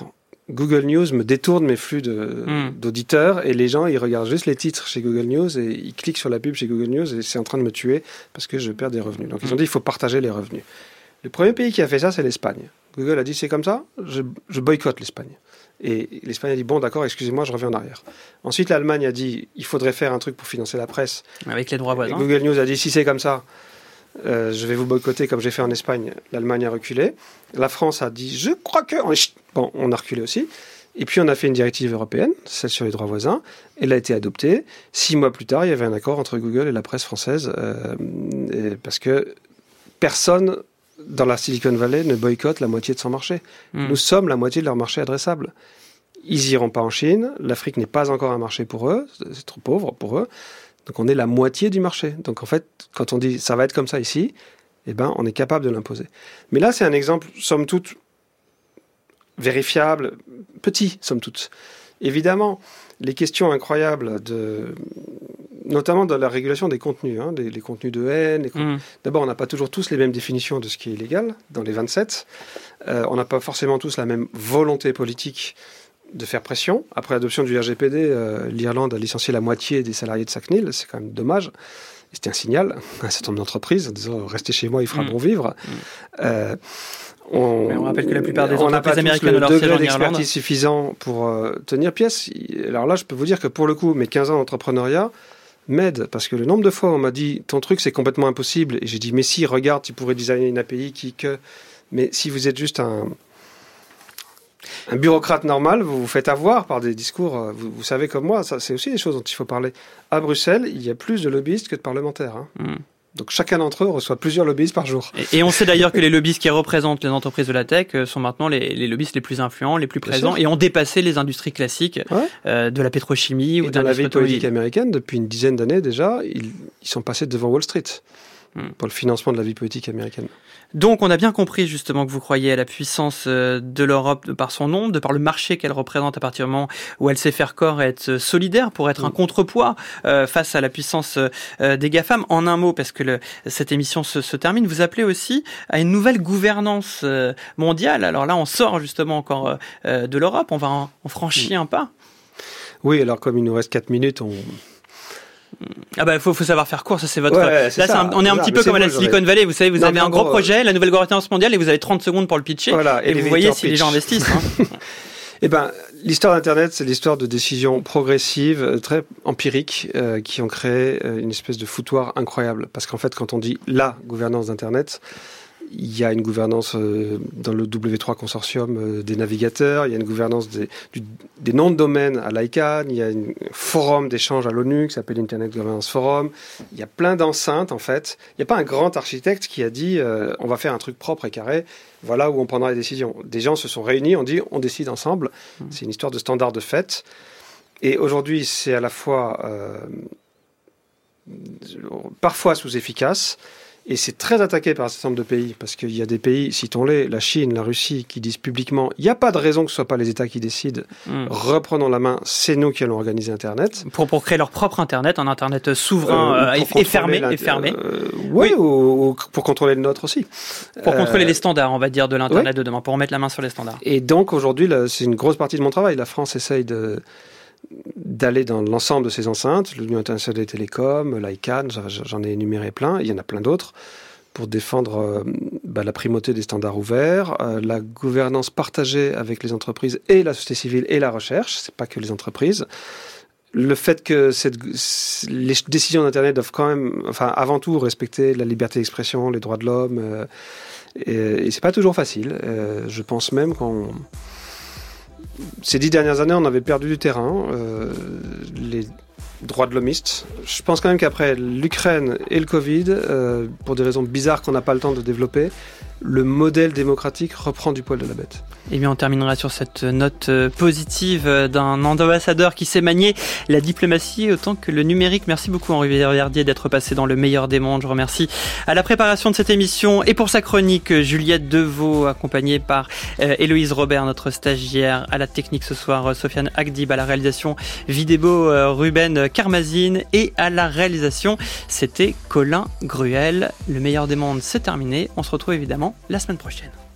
Google News me détourne mes flux d'auditeurs et les gens, ils regardent juste les titres chez Google News et ils cliquent sur la pub chez Google News et c'est en train de me tuer parce que je perds des revenus. Donc ils ont dit il faut partager les revenus. Le premier pays qui a fait ça, c'est l'Espagne. Google a dit c'est comme ça, je boycotte l'Espagne. Et l'Espagne a dit bon d'accord, excusez-moi, je reviens en arrière. Ensuite l'Allemagne a dit il faudrait faire un truc pour financer la presse. Avec les droits voisins. Et Google News a dit si c'est comme ça, je vais vous boycotter comme j'ai fait en Espagne. L'Allemagne a reculé. La France a dit je crois que... Bon, on a reculé aussi. Et puis on a fait une directive européenne, celle sur les droits voisins. Elle a été adoptée. 6 mois plus tard, il y avait un accord entre Google et la presse française parce que personne dans la Silicon Valley ne boycotte la moitié de son marché. Nous sommes la moitié de leur marché adressable. Ils iront pas en Chine. L'Afrique n'est pas encore un marché pour eux. C'est trop pauvre pour eux. Donc on est la moitié du marché. Donc en fait, quand on dit ça va être comme ça ici, eh ben on est capable de l'imposer. Mais là, c'est un exemple, somme toute, vérifiable, petit, somme toute. Évidemment, les questions incroyables notamment dans la régulation des contenus, les contenus de haine. D'abord, on n'a pas toujours tous les mêmes définitions de ce qui est illégal dans les 27. On n'a pas forcément tous la même volonté politique de faire pression. Après l'adoption du RGPD, l'Irlande a licencié la moitié des salariés de SACNIL. C'est quand même dommage. Et c'était un signal à un certain nombre d'entreprises en disant « Restez chez moi, il fera bon vivre ». On rappelle que la plupart des entreprises américaines ont leur siège en Irlande. On n'a pas tous le degré d'expertise suffisant pour tenir pièce. Alors là, je peux vous dire que pour le coup, mes 15 ans d'entrepreneuriat m'aident, parce que le nombre de fois où on m'a dit « ton truc, c'est complètement impossible », et j'ai dit « mais si, regarde, tu pourrais designer une API Mais si vous êtes juste un bureaucrate normal, vous vous faites avoir par des discours, vous savez comme moi, ça, c'est aussi des choses dont il faut parler. À Bruxelles, il y a plus de lobbyistes que de parlementaires. Donc chacun d'entre eux reçoit plusieurs lobbyistes par jour. Et on sait d'ailleurs que les lobbyistes qui représentent les entreprises de la tech sont maintenant les lobbyistes les plus influents, les plus présents, et ont dépassé les industries classiques de la pétrochimie ou de l'industrie la vie politique américaine. Depuis une dizaine d'années déjà, ils sont passés devant Wall Street pour le financement de la vie politique américaine. Donc on a bien compris justement que vous croyez à la puissance de l'Europe de par son nombre, de par le marché qu'elle représente à partir du moment où elle sait faire corps et être solidaire pour être un contrepoids face à la puissance des GAFAM. En un mot, parce que cette émission se termine, vous appelez aussi à une nouvelle gouvernance mondiale. Alors là, on sort justement encore de l'Europe, on franchit un pas. Oui, alors comme il nous reste 4 minutes, Ah bah faut savoir faire court, ça c'est votre... on est un petit peu comme à la Silicon Valley, vous savez, vous avez un gros projet, la nouvelle gouvernance mondiale, et vous avez 30 secondes pour le pitcher, et vous voyez si les gens investissent. Eh ben, l'histoire d'Internet, c'est l'histoire de décisions progressives, très empiriques, qui ont créé une espèce de foutoir incroyable. Parce qu'en fait, quand on dit la gouvernance d'Internet, il y a une gouvernance dans le W3 consortium des navigateurs, il y a une gouvernance des noms de domaine à l'ICANN, il y a un forum d'échange à l'ONU qui s'appelle Internet Governance Forum. Il y a plein d'enceintes en fait. Il n'y a pas un grand architecte qui a dit on va faire un truc propre et carré, voilà où on prendra les décisions. Des gens se sont réunis, on dit on décide ensemble. C'est une histoire de standard de fait. Et aujourd'hui, c'est à la fois parfois sous-efficace. Et c'est très attaqué par un certain nombre de pays, parce qu'il y a des pays, citons-les, la Chine, la Russie, qui disent publiquement il n'y a pas de raison que ce ne soit pas les États qui décident, reprenons la main, c'est nous qui allons organiser Internet. Pour créer leur propre Internet, un Internet souverain et fermé. Oui, ou pour contrôler le nôtre aussi. Pour contrôler les standards, on va dire, de l'Internet de demain, pour remettre la main sur les standards. Et donc aujourd'hui, c'est une grosse partie de mon travail. La France essaye d'aller dans l'ensemble de ces enceintes, l'Union internationale des télécoms, l'ICANN, j'en ai énuméré plein, il y en a plein d'autres, pour défendre la primauté des standards ouverts, la gouvernance partagée avec les entreprises et la société civile et la recherche, c'est pas que les entreprises. Le fait que les décisions d'Internet doivent quand même, avant tout, respecter la liberté d'expression, les droits de l'homme, et c'est pas toujours facile. Je pense même ces 10 dernières années, on avait perdu du terrain, les droits de l'homiste. Je pense quand même qu'après l'Ukraine et le Covid, pour des raisons bizarres qu'on n'a pas le temps de développer, le modèle démocratique reprend du poil de la bête. Et bien on terminera sur cette note positive d'un ambassadeur qui sait manier la diplomatie autant que le numérique. Merci beaucoup Henri Verdier d'être passé dans le meilleur des mondes. Je remercie à la préparation de cette émission et pour sa chronique Juliette Deveau, accompagnée par Héloïse Robert, notre stagiaire, à la technique ce soir Sofiane Agdib, à la réalisation vidéo Ruben Karmazine et à la réalisation c'était Colin Gruel. Le meilleur des mondes c'est terminé. On se retrouve évidemment la semaine prochaine.